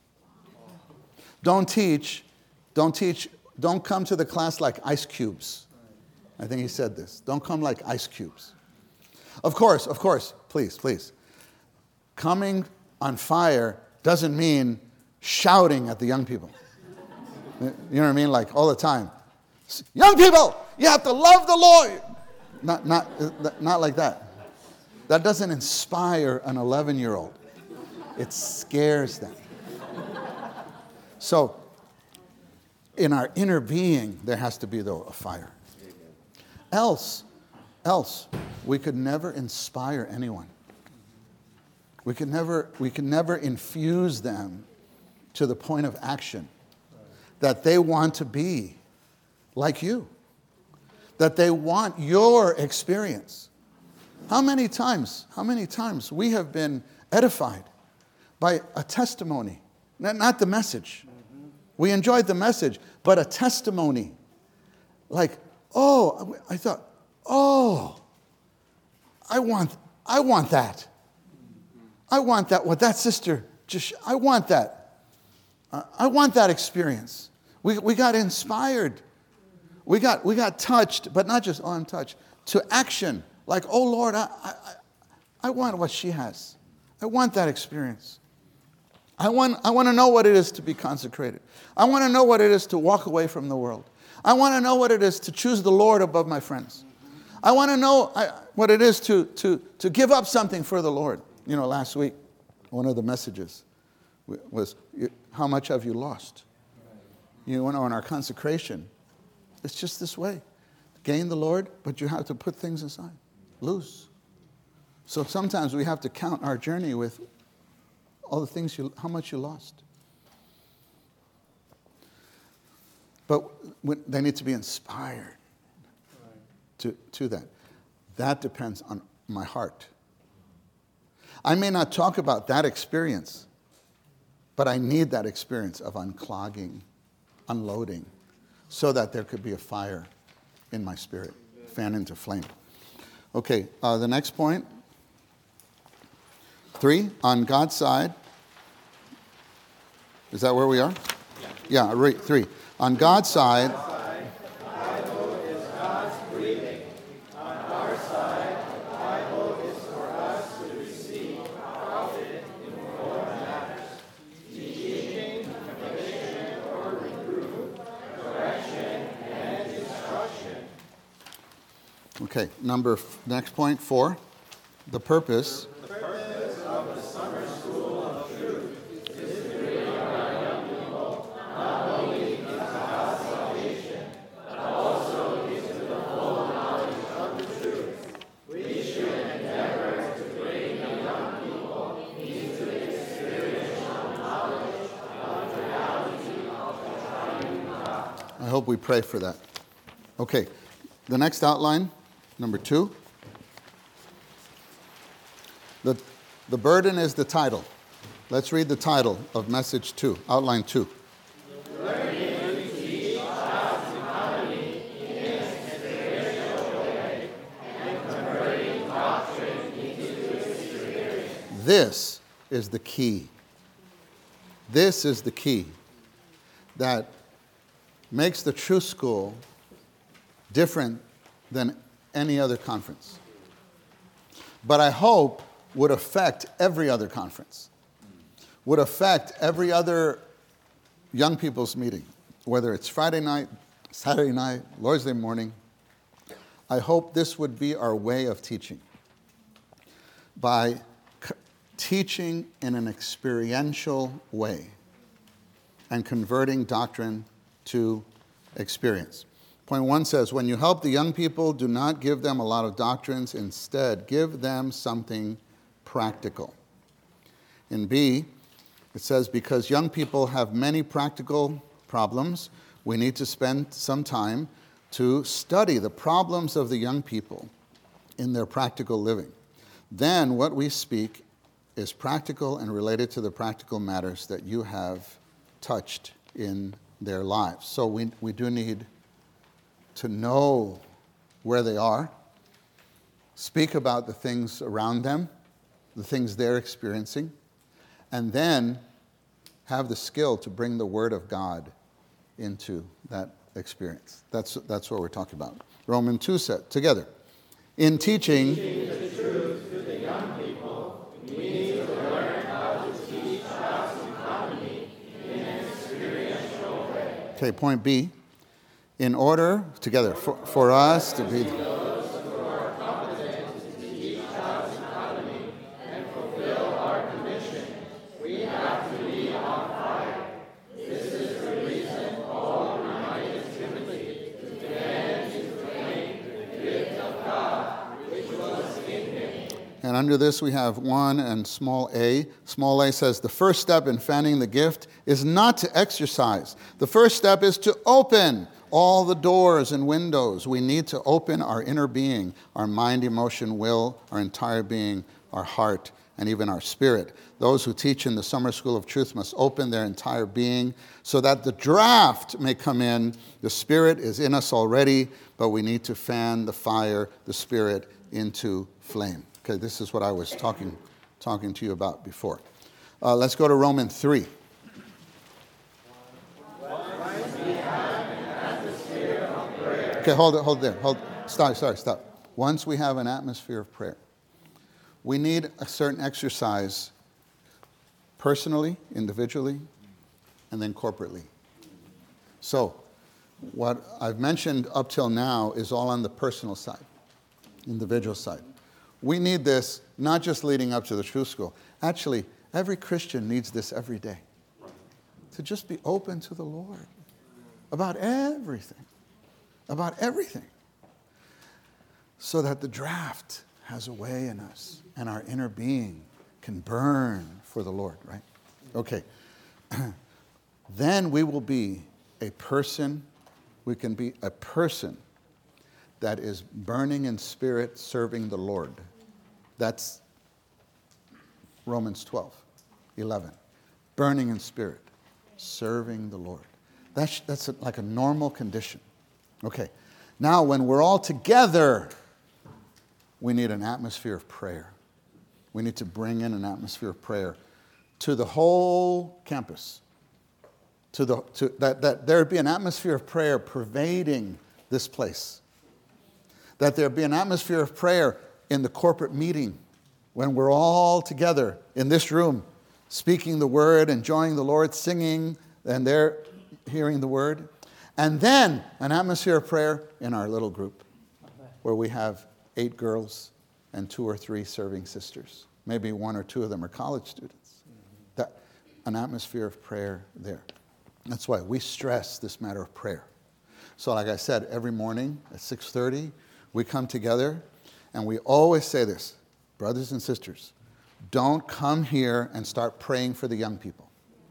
Don't teach, don't teach, don't come to the class like ice cubes. I think he said this. Don't come like ice cubes. Of course, of course, please, please. Coming on fire doesn't mean shouting at the young people. You know what I mean? Like all the time. Young people, you have to love the Lord. Not, not, not like that. That doesn't inspire an eleven-year-old. It scares them. So, in our inner being, there has to be, though, a fire. Else, else, we could never inspire anyone. We could never, we could never infuse them to the point of action that they want to be like you, that they want your experience. How many times, how many times we have been edified by a testimony, not, not the message. Mm-hmm. We enjoyed the message, but a testimony. Like, oh, I thought, oh, I want, I want that. I want that. What that sister just, I want that. Uh, I want that experience. We we got inspired. We got we got touched, but not just, oh, I'm touched, to action. Like, oh, Lord, I, I, I want what she has. I want that experience. I want, I want to know what it is to be consecrated. I want to know what it is to walk away from the world. I want to know what it is to choose the Lord above my friends. I want to know I, what it is to, to, to give up something for the Lord. You know, last week, one of the messages was, how much have you lost? You know, in our consecration, it's just this way. Gain the Lord, but you have to put things aside. Lose. So sometimes we have to count our journey with all the things you, how much you lost. But they need to be inspired to, to that. That depends on my heart. I may not talk about that experience, but I need that experience of unclogging, unloading, so that there could be a fire in my spirit, fan into flame. Okay, uh, the next point. Three, on God's side. Is that where we are? Yeah, yeah right, three. On God's side. The Bible is God's breathing. On our side, the Bible is for us to receive profit in all matters. Teaching, conviction, or reproof, correction, and instruction. Okay, number, next point, four. The purpose. The purpose of the summer school of truth is to bring our young people not only into God's salvation, but also into the full knowledge of the truth. We should endeavor to bring the young people into the experiential knowledge of the reality of the triune God. I hope we pray for that. Okay, the next outline, number two. The, the burden is the title. Let's read the title of message two, outline two. Learning to teach God's economy in an experiential way and converting doctrine into experience. This is the key. This is the key that makes the True School different than any other conference. But I hope would affect every other conference, would affect every other young people's meeting, whether it's Friday night, Saturday night, Lord's Day morning. I hope this would be our way of teaching, by c- teaching in an experiential way and converting doctrine to experience. Point one says, when you help the young people, do not give them a lot of doctrines. Instead, give them something practical. In B, it says, because young people have many practical problems, we need to spend some time to study the problems of the young people in their practical living. Then what we speak is practical and related to the practical matters that you have touched in their lives. So we, we do need to know where they are, speak about the things around them, the things they're experiencing, and then have the skill to bring the Word of God into that experience. That's, that's what we're talking about. Romans two said, together. In teaching, Teaching the truth to the young people, we need to learn how to teach God's economy in an experiential way. Okay, point B. In order, together, for, for us to be... Those who are competent to teach God's economy and fulfill our commission, we have to be on fire. This is the reason Paul reminded Timothy to defend his claim the gift of God which was in him. And under this we have one and small a. Small a says the first step in fanning the gift is not to exercise. The first step is to open all the doors and windows. We need to open our inner being, our mind, emotion, will, our entire being, our heart, and even our spirit. Those who teach in the Summer School of Truth must open their entire being so that the draft may come in. The Spirit is in us already, but we need to fan the fire, the Spirit, into flame. Okay, this is what I was talking, talking to you about before. Uh, let's go to Romans three. Okay, hold it, hold there. Hold. Stop, sorry, stop. Once we have an atmosphere of prayer, we need a certain exercise personally, individually, and then corporately. So, what I've mentioned up till now is all on the personal side, individual side. We need this not just leading up to the Truth School. Actually, every Christian needs this every day. To just be open to the Lord about everything. About everything. So that the draft has a way in us and our inner being can burn for the Lord, right? Okay. Then we will be a person, we can be a person that is burning in spirit, serving the Lord. That's Romans twelve, eleven. Burning in spirit, serving the Lord. That's, that's a, like a normal condition. Okay, now when we're all together, we need an atmosphere of prayer. We need to bring in an atmosphere of prayer to the whole campus. To the, to, that, that there be an atmosphere of prayer pervading this place. That there be an atmosphere of prayer in the corporate meeting when we're all together in this room, speaking the word, enjoying the Lord, singing, and they're hearing the word. And then an atmosphere of prayer in our little group where we have eight girls and two or three serving sisters. Maybe one or two of them are college students. That, an atmosphere of prayer there. That's why we stress this matter of prayer. So like I said, every morning at six thirty, we come together and we always say this, brothers and sisters, don't come here and start praying for the young people.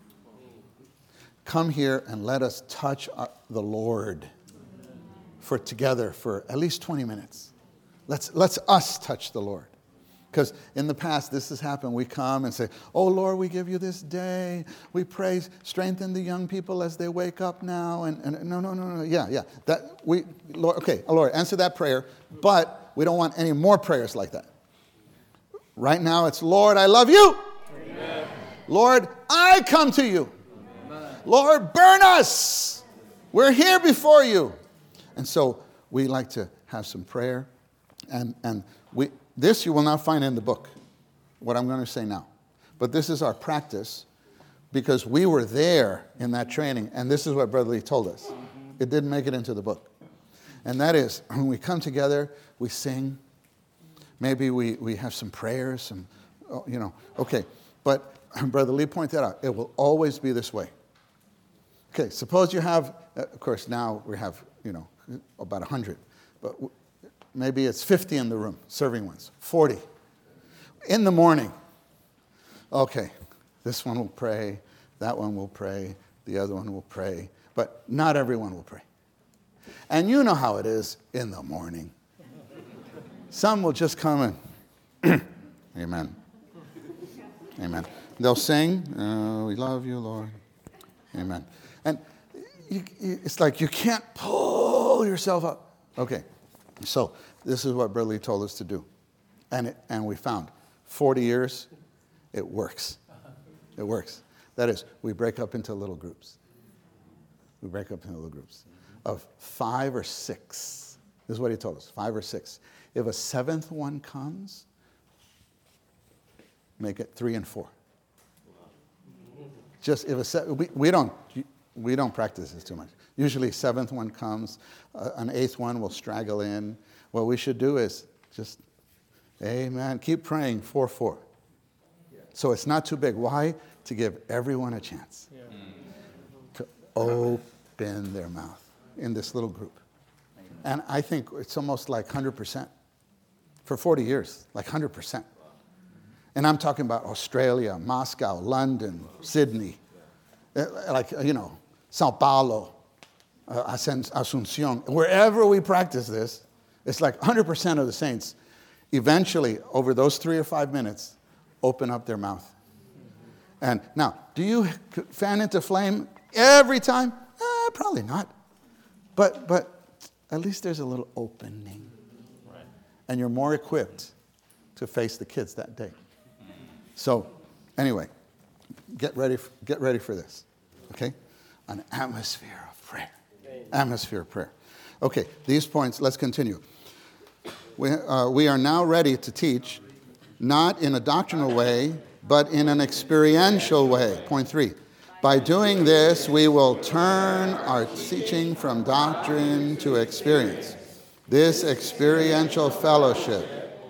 Come here and let us touch our, the Lord for together for at least twenty minutes. Let's, let's us touch the Lord. Because in the past, this has happened. We come and say, oh, Lord, we give you this day. We pray, strengthen the young people as they wake up now. And, and no, no, no, no. Yeah, yeah. That we, Lord, okay, Lord, answer that prayer. But we don't want any more prayers like that. Right now, it's, Lord, I love you. Amen. Lord, I come to you. Amen. Lord, burn us. We're here before you. And so we like to have some prayer. And, and we... This you will not find in the book, what I'm going to say now. But this is our practice because we were there in that training, and this is what Brother Lee told us. It didn't make it into the book. And that is, when we come together, we sing. Maybe we, we have some prayers, some, you know, okay. But Brother Lee pointed out, it will always be this way. Okay, suppose you have Uh, of course, now we have, you know, about one hundred. But w- maybe it's fifty in the room, serving ones, forty. In the morning, okay, this one will pray, that one will pray, the other one will pray, but not everyone will pray. And you know how it is in the morning. Some will just come and, amen, amen. They'll sing, oh, we love you, Lord, amen. And you, you, it's like you can't pull yourself up. Okay, so this is what Brother Lee told us to do. And, it, and we found forty years, it works. It works. That is, we break up into little groups. We break up into little groups of five or six. This is what he told us, five or six. If a seventh one comes, make it three and four. Just if a se- we, we don't we don't practice this too much. Usually, seventh one comes, uh, an eighth one will straggle in. What we should do is just, amen. Keep praying four four. Yeah. So it's not too big. Why? To give everyone a chance yeah. to open their mouth in this little group. And I think it's almost like one hundred percent. For forty years, like one hundred percent. And I'm talking about Australia, Moscow, London, Sydney, like, you know, Sao Paulo, uh, Asunción. Wherever we practice this, it's like one hundred percent of the saints eventually, over those three or five minutes, open up their mouth. And now, do you fan into flame every time? Eh, probably not. But, but at least there's a little opening. Right. And you're more equipped to face the kids that day. So, anyway, get ready, for, get ready for this, okay? An atmosphere of prayer. Atmosphere of prayer. Okay, these points, let's continue. We, uh, we are now ready to teach, not in a doctrinal way, but in an experiential way. Point three. By doing this, we will turn our teaching from doctrine to experience. This experiential fellowship.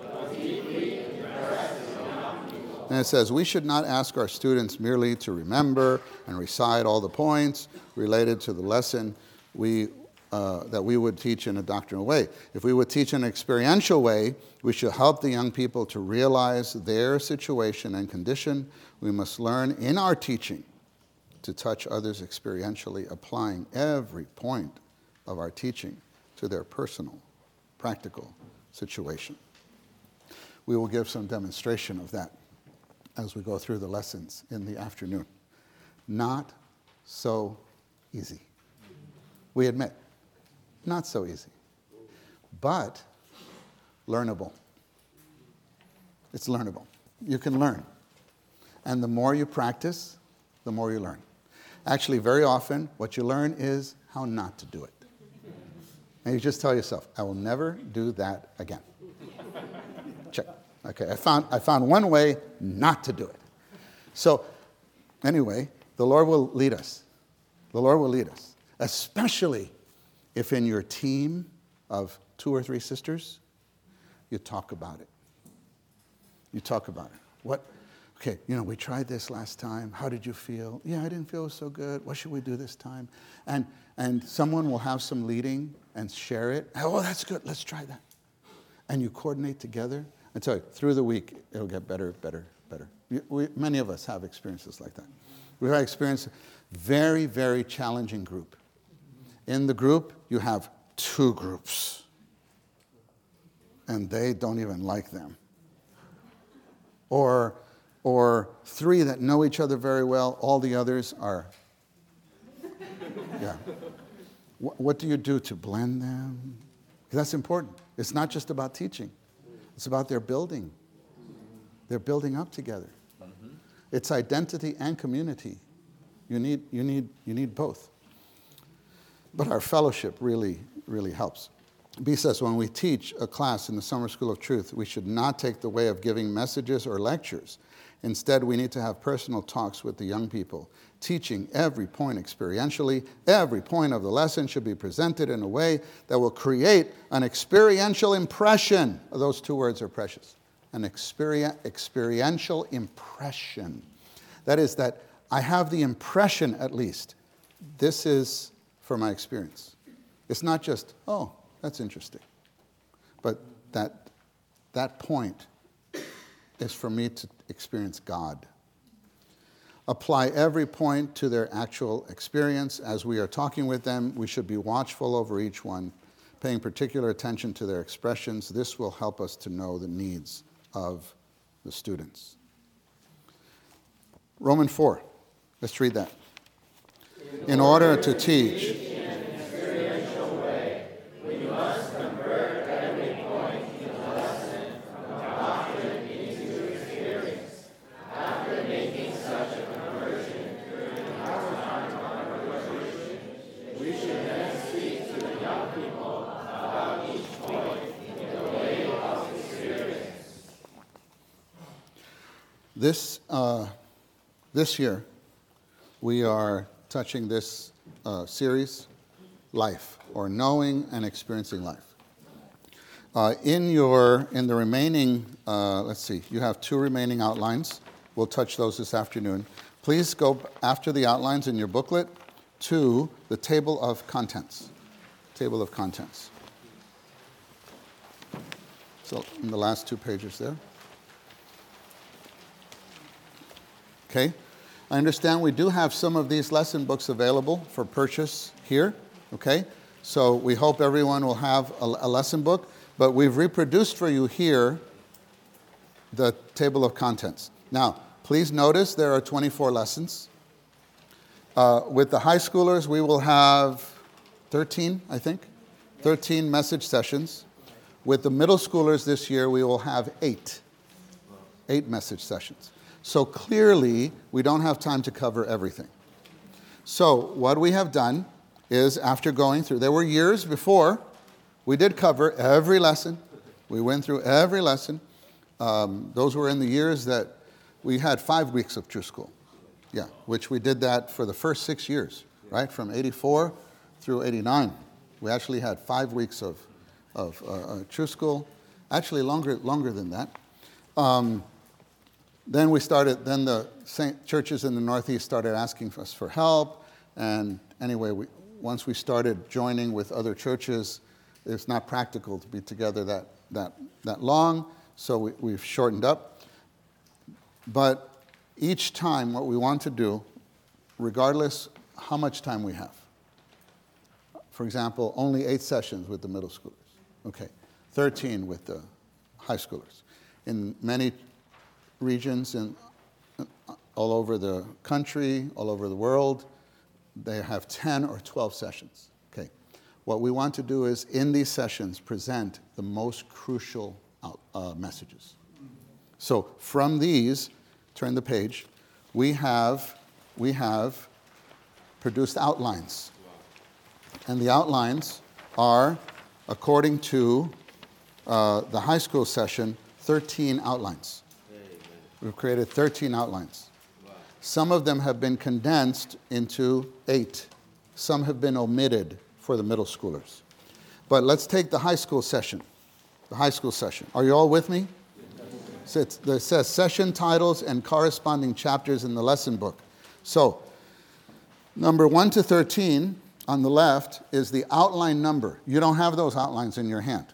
And it says, we should not ask our students merely to remember and recite all the points related to the lesson we, uh, that we would teach in a doctrinal way. If we would teach in an experiential way, we should help the young people to realize their situation and condition. We must learn in our teaching to touch others experientially, applying every point of our teaching to their personal, practical situation. We will give some demonstration of that as we go through the lessons in the afternoon. Not so easy. We admit, not so easy, but learnable. It's learnable. You can learn. And the more you practice, the more you learn. Actually, very often, what you learn is how not to do it. And you just tell yourself, I will never do that again. Check. Okay, I found, I found one way not to do it. So, anyway, the Lord will lead us. The Lord will lead us. Especially if in your team of two or three sisters, you talk about it. You talk about it. What? Okay, you know, we tried this last time. How did you feel? Yeah, I didn't feel so good. What should we do this time? And and someone will have some leading and share it. Oh, that's good. Let's try that. And you coordinate together. I tell you, through the week, it'll get better, better, better. We, we, many of us have experiences like that. We've had experience, very, very challenging group. In the group, you have two groups. And they don't even like them. Or, or three that know each other very well. All the others are, yeah. What, what do you do to blend them? That's important. It's not just about teaching. It's about their building. They're building up together. Mm-hmm. It's identity and community. You need, you need, you need both. But our fellowship really, really helps. B says, when we teach a class in the Summer School of Truth, we should not take the way of giving messages or lectures. Instead, we need to have personal talks with the young people, teaching every point experientially. Every point of the lesson should be presented in a way that will create an experiential impression. Those two words are precious. An experien- experiential impression. That is that I have the impression, at least, this is for my experience. It's not just, oh, that's interesting. But that, that point is for me to experience God. Apply every point to their actual experience. As we are talking with them, we should be watchful over each one, paying particular attention to their expressions. This will help us to know the needs of the students. Romans four. Let's read that. In order to teach. This, uh, this year, we are touching this uh, series, Life, or Knowing and Experiencing Life. Uh, in your, in the remaining, uh, let's see, you have two remaining outlines. We'll touch those this afternoon. Please go after the outlines in your booklet to the table of contents. Table of contents. So in the last two pages there. Okay, I understand we do have some of these lesson books available for purchase here, okay? So we hope everyone will have a, a lesson book, but we've reproduced for you here the table of contents. Now, please notice there are twenty-four lessons. Uh, with the high schoolers, we will have thirteen, I think, thirteen message sessions. With the middle schoolers this year, we will have eight, eight message sessions. So clearly, we don't have time to cover everything. So what we have done is, after going through, there were years before, we did cover every lesson. We went through every lesson. Um, those were in the years that we had five weeks of True School. Yeah, which we did that for the first six years, right? From eighty-four through eighty-nine. We actually had five weeks of, of uh, uh, True School. Actually, longer, longer than that. Um, Then we started, then the Saint churches in the Northeast started asking us for help. And anyway, we, once we started joining with other churches, it's not practical to be together that, that, that long. So we, we've shortened up. But each time what we want to do, regardless how much time we have. For example, only eight sessions with the middle schoolers. Okay, thirteen with the high schoolers. In many regions and all over the country, all over the world, they have ten or twelve sessions. Okay. What we want to do is, in these sessions, present the most crucial uh, messages. So from these, turn the page, we have, we have produced outlines. And the outlines are, according to uh, the high school session, thirteen outlines. We've created thirteen outlines. Wow. Some of them have been condensed into eight. Some have been omitted for the middle schoolers. But let's take the high school session. The high school session. Are you all with me? So it's, it says session titles and corresponding chapters in the lesson book. So, number one to thirteen on the left is the outline number. You don't have those outlines in your hand.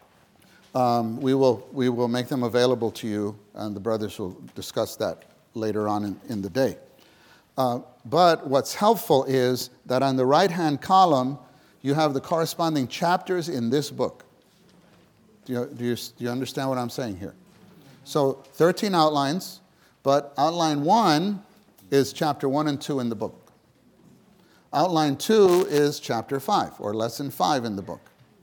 Um, we will we will make them available to you, and the brothers will discuss that later on in, in the day. Uh, but what's helpful is that on the right-hand column, you have the corresponding chapters in this book. Do you, do you, do you understand what I'm saying here? So thirteen outlines, but outline one is chapter one and two in the book. Outline two is chapter five, or lesson five in the book.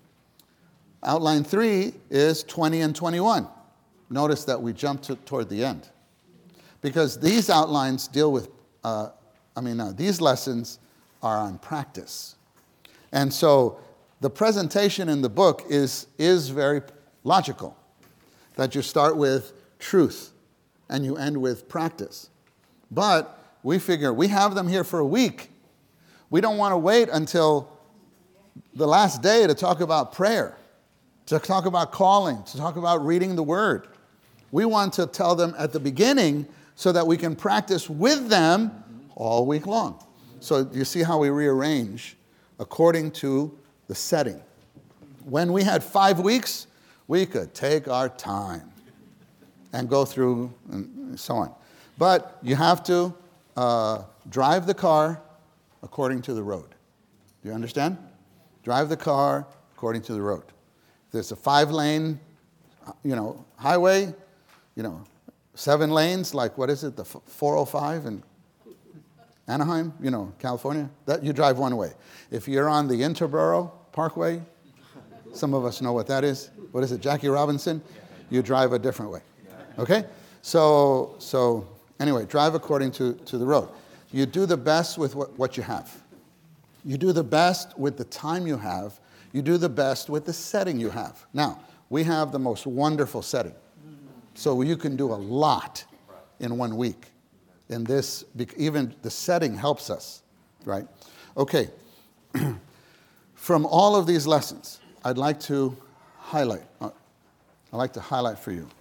Outline three is twenty and twenty-one. Notice that we jumped to, toward the end. Because these outlines deal with, uh, I mean, uh, these lessons are on practice. And so the presentation in the book is, is very logical. That you start with truth and you end with practice. But we figure we have them here for a week. We don't want to wait until the last day to talk about prayer, to talk about calling, to talk about reading the Word. We want to tell them at the beginning so that we can practice with them all week long. So you see how we rearrange according to the setting. When we had five weeks, we could take our time and go through and so on. But you have to uh, drive the car according to the road. Do you understand? Drive the car according to the road. If there's a five-lane, you know, highway, you know, seven lanes, like what is it, the four oh five in Anaheim, you know, California, that you drive one way. If you're on the Interborough Parkway, some of us know what that is. What is it, Jackie Robinson? You drive a different way. Okay? So, so anyway, drive according to, to the road. You do the best with what, what you have. You do the best with the time you have. You do the best with the setting you have. Now, we have the most wonderful setting. So you can do a lot in one week. In this, even the setting helps us, right? Okay. From all of these lessons, I'd like to highlight, uh, I'd like to highlight for you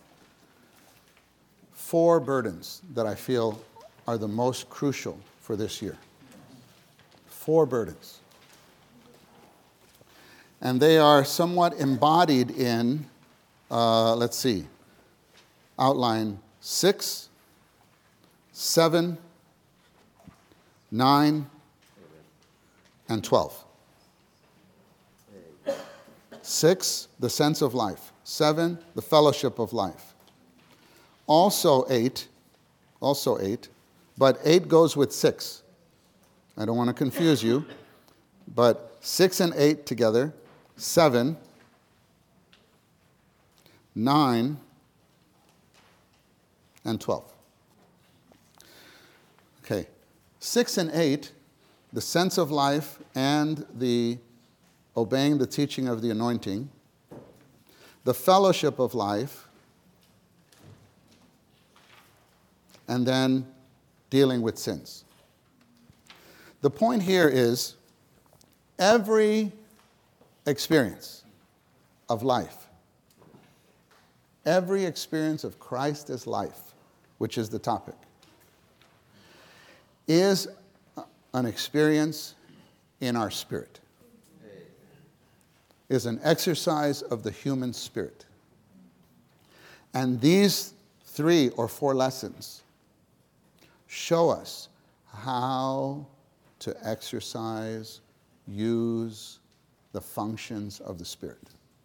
four burdens that I feel are the most crucial for this year. Four burdens. And they are somewhat embodied in, uh, let's see, outline six, seven, nine, and twelve. Six, the sense of life. Seven, the fellowship of life. Also eight, also eight, but eight goes with six. I don't want to confuse you, but six and eight together, seven, nine, and twelve. Okay, six and eight, the sense of life and the obeying the teaching of the anointing, the fellowship of life, and then dealing with sins. The point here is every experience of life, every experience of Christ as life, which is the topic, is an experience in our spirit, is an exercise of the human spirit. And these three or four lessons show us how to exercise, use the functions of the Spirit.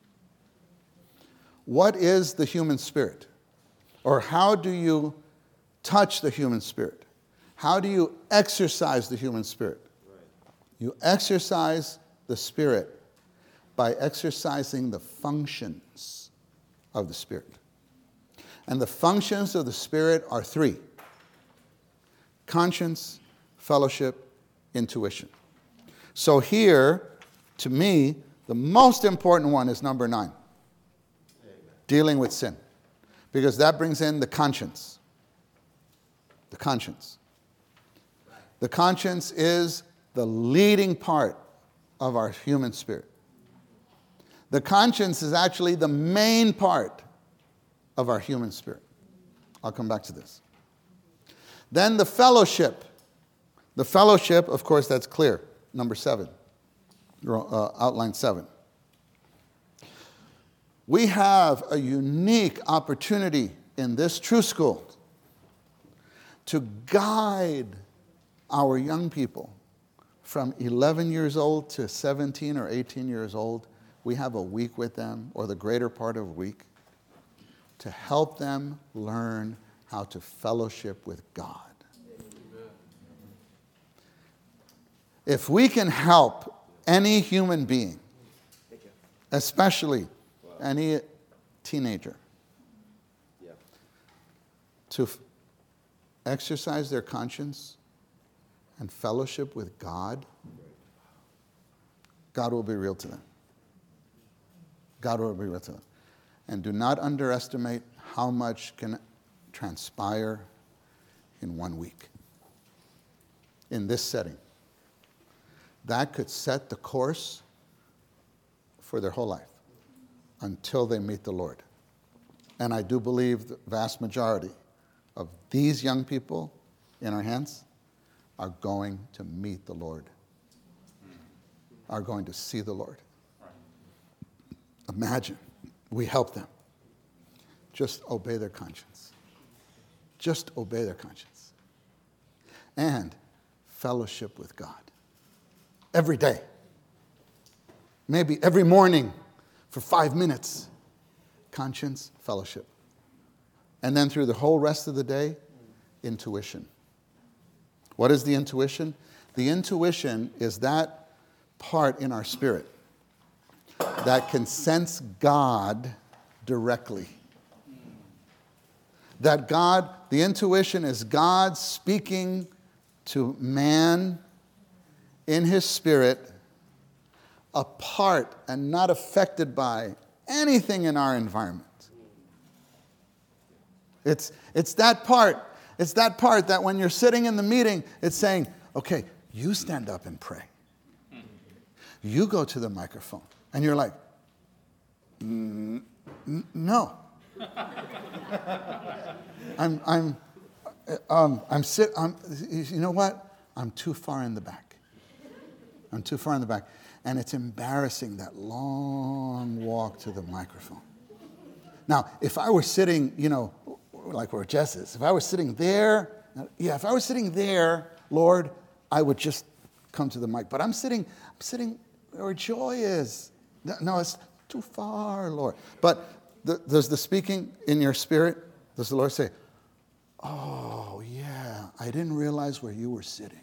What is the human spirit? Or how do you touch the human spirit? How do you exercise the human spirit? Right. You exercise the Spirit by exercising the functions of the Spirit. And the functions of the Spirit are three: conscience, fellowship, intuition. So here, to me, the most important one is number nine. Amen. Dealing with sin. Because that brings in the conscience. The conscience. The conscience is the leading part of our human spirit. The conscience is actually the main part of our human spirit. I'll come back to this. Then the fellowship. The fellowship, of course, that's clear. Number seven. Uh, outline seven. We have a unique opportunity in this true school to guide our young people from eleven years old to seventeen or eighteen years old. We have a week with them, or the greater part of a week, to help them learn how to fellowship with God. Amen. If we can help any human being, especially wow. any teenager, yeah. to f- exercise their conscience and fellowship with God, God will be real to them. God will be real to them. And do not underestimate how much can transpire in one week in this setting. That could set the course for their whole life until they meet the Lord. And I do believe the vast majority of these young people in our hands are going to meet the Lord. are going to see the Lord. Imagine we help them. Just obey their conscience. Just obey their conscience. And fellowship with God. Every day. Maybe every morning for five minutes. Conscience, fellowship. And then through the whole rest of the day, intuition. What is the intuition? The intuition is that part in our spirit that can sense God directly. That God, the intuition is God speaking to man in his spirit, apart and not affected by anything in our environment. It's, it's that part. It's that part that when you're sitting in the meeting, it's saying, okay, you stand up and pray. You go to the microphone. And you're like, mm, n- no. I'm, I'm, um, I'm sit. I'm, you know what? I'm too far in the back. I'm too far in the back. And it's embarrassing, that long walk to the microphone. Now, if I were sitting, you know, like where Jess is, if I was sitting there, yeah, if I was sitting there, Lord, I would just come to the mic. But I'm sitting, I'm sitting where Joy is. No, it's too far, Lord. But the, does the speaking in your spirit, does the Lord say, oh, yeah, I didn't realize where you were sitting?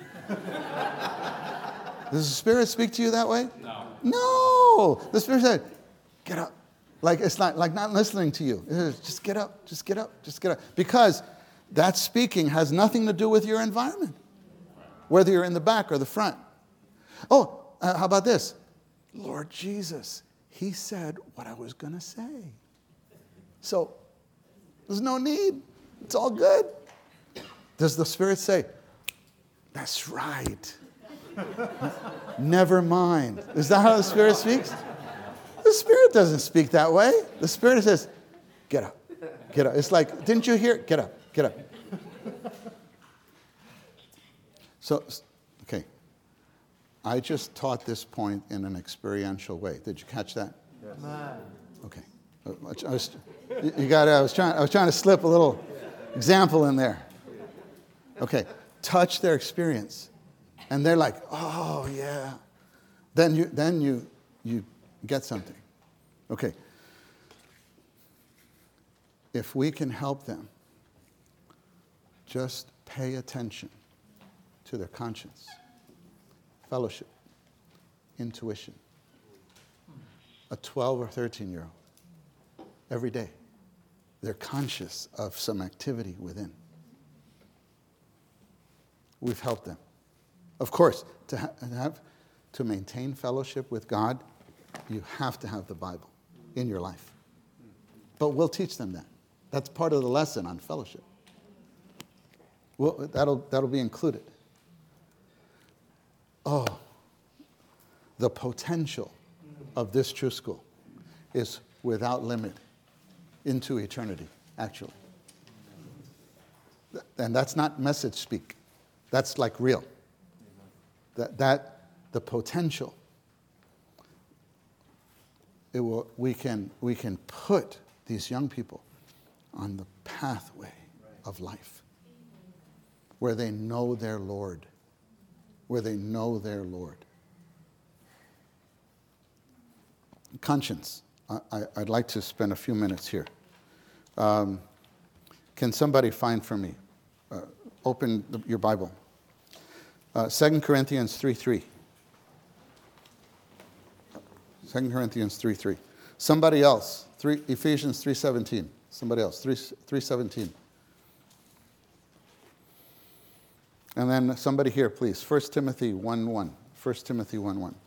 Does the Spirit speak to you that way? No. No. The Spirit said, get up. Like it's not like not listening to you. It's just get up, just get up, just get up. Because that speaking has nothing to do with your environment, whether you're in the back or the front. Oh, uh, how about this? Lord Jesus, he said what I was going to say. So there's no need. It's all good. Does the Spirit say, that's right. Never mind. Is that how the Spirit speaks? The Spirit doesn't speak that way. The Spirit says, get up, get up. It's like, didn't you hear? Get up, get up. So, okay. I just taught this point in an experiential way. Did you catch that? Yes. Okay. I was, you got. I was trying. I was trying to slip a little example in there. Okay. Touch their experience, and they're like, "Oh yeah." Then you. Then you. You get something. Okay. If we can help them, just pay attention to their conscience, fellowship, intuition. A twelve or thirteen year old, every day, they're conscious of some activity within. We've helped them. Of course, to ha- have to maintain fellowship with God, you have to have the Bible in your life. But we'll teach them that. That's part of the lesson on fellowship. Well, that'll, that'll be included. Oh, the potential of this true school is without limit into eternity, actually. And that's not message speak. That's like real. That, that the potential, it will, we can, we can put these young people on the pathway of life where they know their Lord, where they know their Lord. Conscience. I, I, I'd like to spend a few minutes here. Um, can somebody find for me? Uh, open the, your Bible. Uh, Second Corinthians three three. Second Corinthians three three. Somebody else. Three, Ephesians three seventeen. Somebody else. three seventeen. And then somebody here, please. First Timothy one one. First Timothy one one.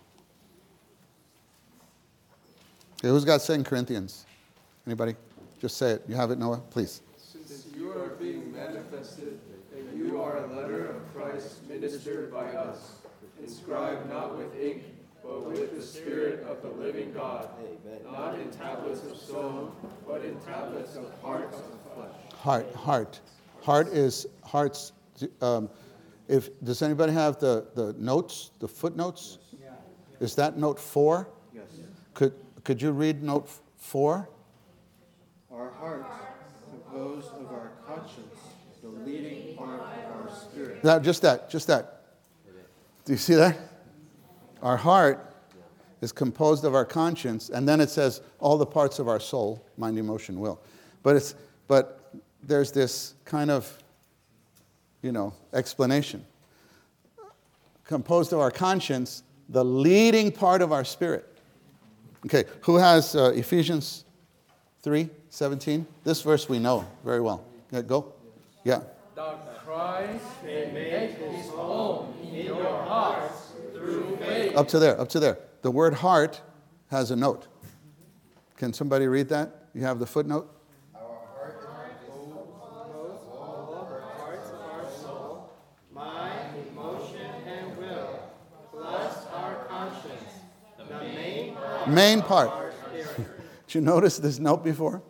Okay, who's got Second Corinthians? Anybody? Just say it. You have it, Noah? Please. Since you are being manifested, and you are a letter of Christ ministered by us, inscribed not with ink, but with the Spirit of the living God, not in tablets of stone, but in tablets of hearts of flesh. Heart, heart. Heart is, hearts, um, if, does anybody have the, the notes, the footnotes? Is that note four? Yes. Could, could you read note f- four? Our heart, composed of our conscience, the leading part of our spirit. Now, just that, just that. Do you see that? Our heart is composed of our conscience, and then it says all the parts of our soul, mind, emotion, will. But it's but there's this kind of, you know, explanation. Composed of our conscience, the leading part of our spirit. Okay, who has uh, Ephesians three seventeen? This verse we know very well. Yeah, go. Yeah. That Christ may make his home in your hearts through faith. Up to there, up to there. The word heart has a note. Can somebody read that? You have the footnote? Our heart composed all parts of our soul, mind, emotion, and will, plus our conscience, the main part. Main part. of our spirit. Did you notice this note before?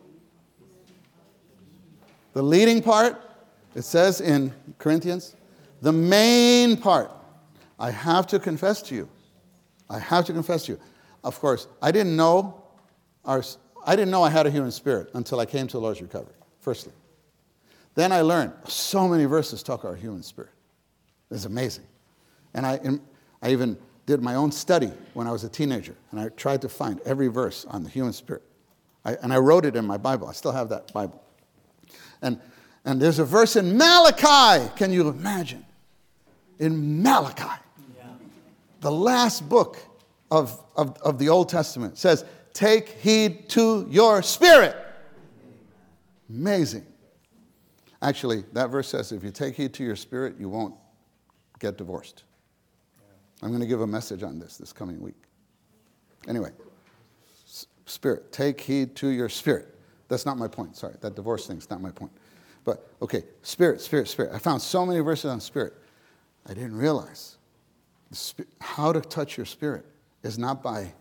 The leading part, it says in Corinthians, the main part. I have to confess to you. I have to confess to you. Of course, I didn't know our, I didn't know I had a human spirit until I came to the Lord's recovery, firstly. Then I learned so many verses talk our human spirit. It's amazing. And I, I even did my own study when I was a teenager, and I tried to find every verse on the human spirit. I, and I wrote it in my Bible. I still have that Bible. And, and there's a verse in Malachi. Can you imagine? In Malachi, yeah. The last book of, of, of the Old Testament says, take heed to your spirit. Amazing. Actually, that verse says, if you take heed to your spirit, you won't get divorced. I'm going to give a message on this this coming week. Anyway, spirit, take heed to your spirit. That's not my point. Sorry, that divorce thing's not my point. But, okay, spirit, spirit, spirit. I found so many verses on spirit. I didn't realize how to touch your spirit is not by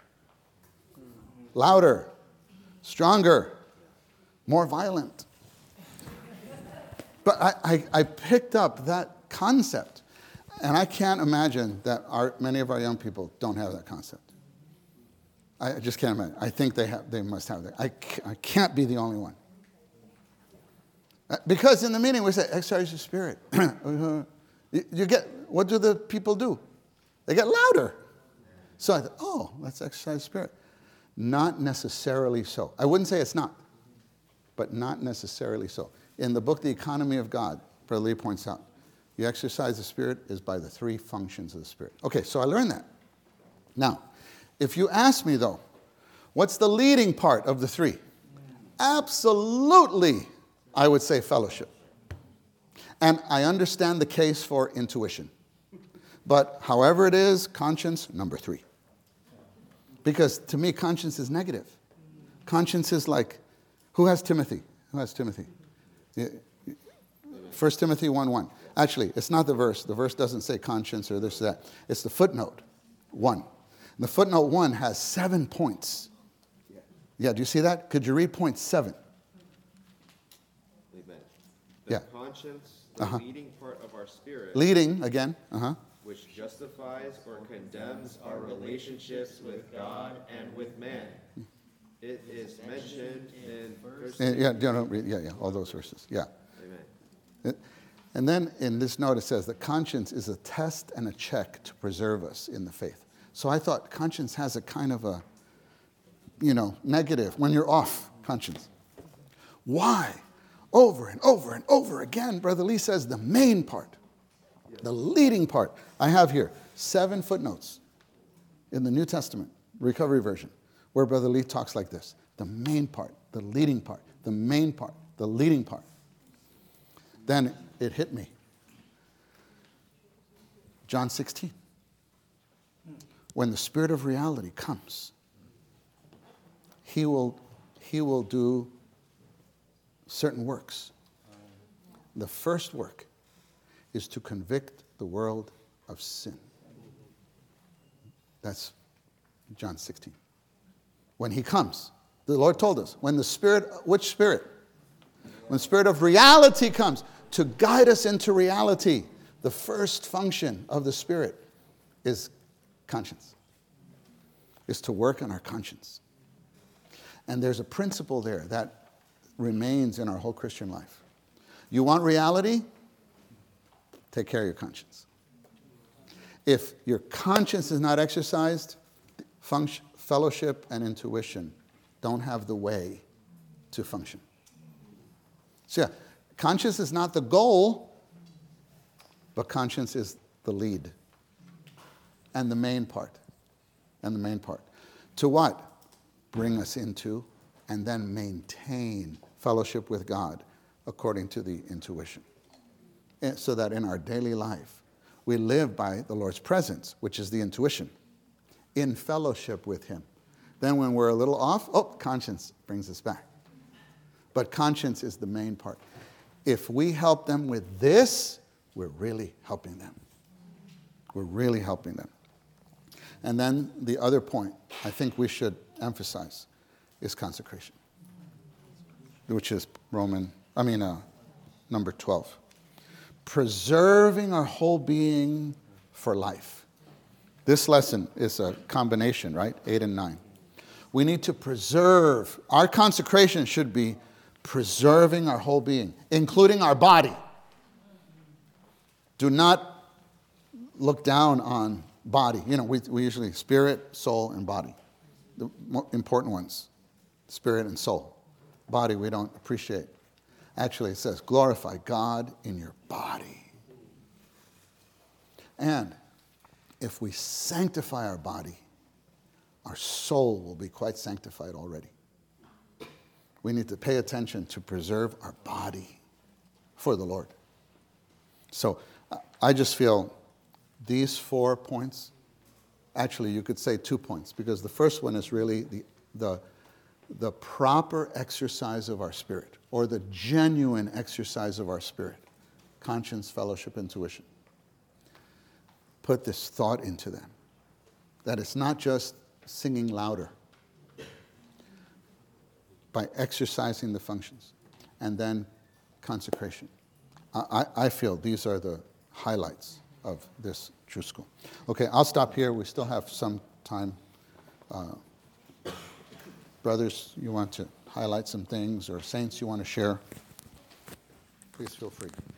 louder, stronger, more violent. But I, I, I picked up that concept, and I can't imagine that our, many of our young people don't have that concept. I just can't imagine. I think they have. They must have that. I, I can't be the only one. Because in the meeting we say, exercise your spirit. You get, what do the people do? They get louder. So I thought, oh, let's exercise spirit. Not necessarily so. I wouldn't say it's not, but not necessarily so. In the book, The Economy of God, Brother Lee points out, you exercise the spirit is by the three functions of the spirit. Okay, so I learned that. Now, if you ask me, though, what's the leading part of the three? Absolutely, I would say fellowship. And I understand the case for intuition. But however it is, conscience, number three. Because to me, conscience is negative. Conscience is like, who has Timothy? Who has Timothy? First Timothy one one. Actually, it's not the verse. The verse doesn't say conscience or this or that. It's the footnote, one. And the footnote one has seven points. Yeah, do you see that? Could you read point seven? Amen. The Yeah. conscience, the Uh-huh. leading part of our spirit, Leading, again, uh-huh. which justifies or condemns our relationships with God and with man. It is mentioned in First Yeah, yeah, don't read, yeah, yeah, all those verses, yeah. Amen. And then in this note it says that conscience is a test and a check to preserve us in the faith. So I thought conscience has a kind of a, you know, negative, when you're off conscience. Why? Over and over and over again, Brother Lee says the main part, the leading part. I have here seven footnotes in the New Testament, Recovery Version, where Brother Lee talks like this. The main part, the leading part, the main part, the leading part. Then it hit me. John sixteen. When the Spirit of reality comes, he will, he will do certain works. The first work is to convict the world of sin. That's John sixteen. When he comes, the Lord told us, when the Spirit, which Spirit? When the Spirit of reality comes to guide us into reality, the first function of the Spirit is conscience. is to work on our conscience. And there's a principle there that remains in our whole Christian life. You want reality? Take care of your conscience. If your conscience is not exercised, function, fellowship and intuition don't have the way to function. So yeah, conscience is not the goal, but conscience is the lead and the main part. And the main part. To what? Bring us into and then maintain fellowship with God according to the intuition. And so that in our daily life, we live by the Lord's presence, which is the intuition, in fellowship with Him. Then when we're a little off, oh, conscience brings us back. But conscience is the main part. If we help them with this, we're really helping them. We're really helping them. And then the other point I think we should emphasize is consecration, which is Roman, I mean, uh, number twelve. Preserving our whole being for life. This lesson is a combination, right? Eight and nine. We need to preserve. Our consecration should be preserving our whole being, including our body. Do not look down on body. You know, we, we usually spirit, soul, and body. The more important ones, spirit and soul. Body we don't appreciate. Actually, it says, glorify God in your body. And if we sanctify our body, our soul will be quite sanctified already. We need to pay attention to preserve our body for the Lord. So I just feel these four points, actually you could say two points, because the first one is really the, the, the proper exercise of our spirit, or the genuine exercise of our spirit. Conscience, fellowship, intuition. Put this thought into them, that it's not just singing louder, by exercising the functions, and then consecration. I, I feel these are the highlights of this True School. Okay, I'll stop here. We still have some time. Uh, brothers, you want to highlight some things, or saints you want to share? Please feel free.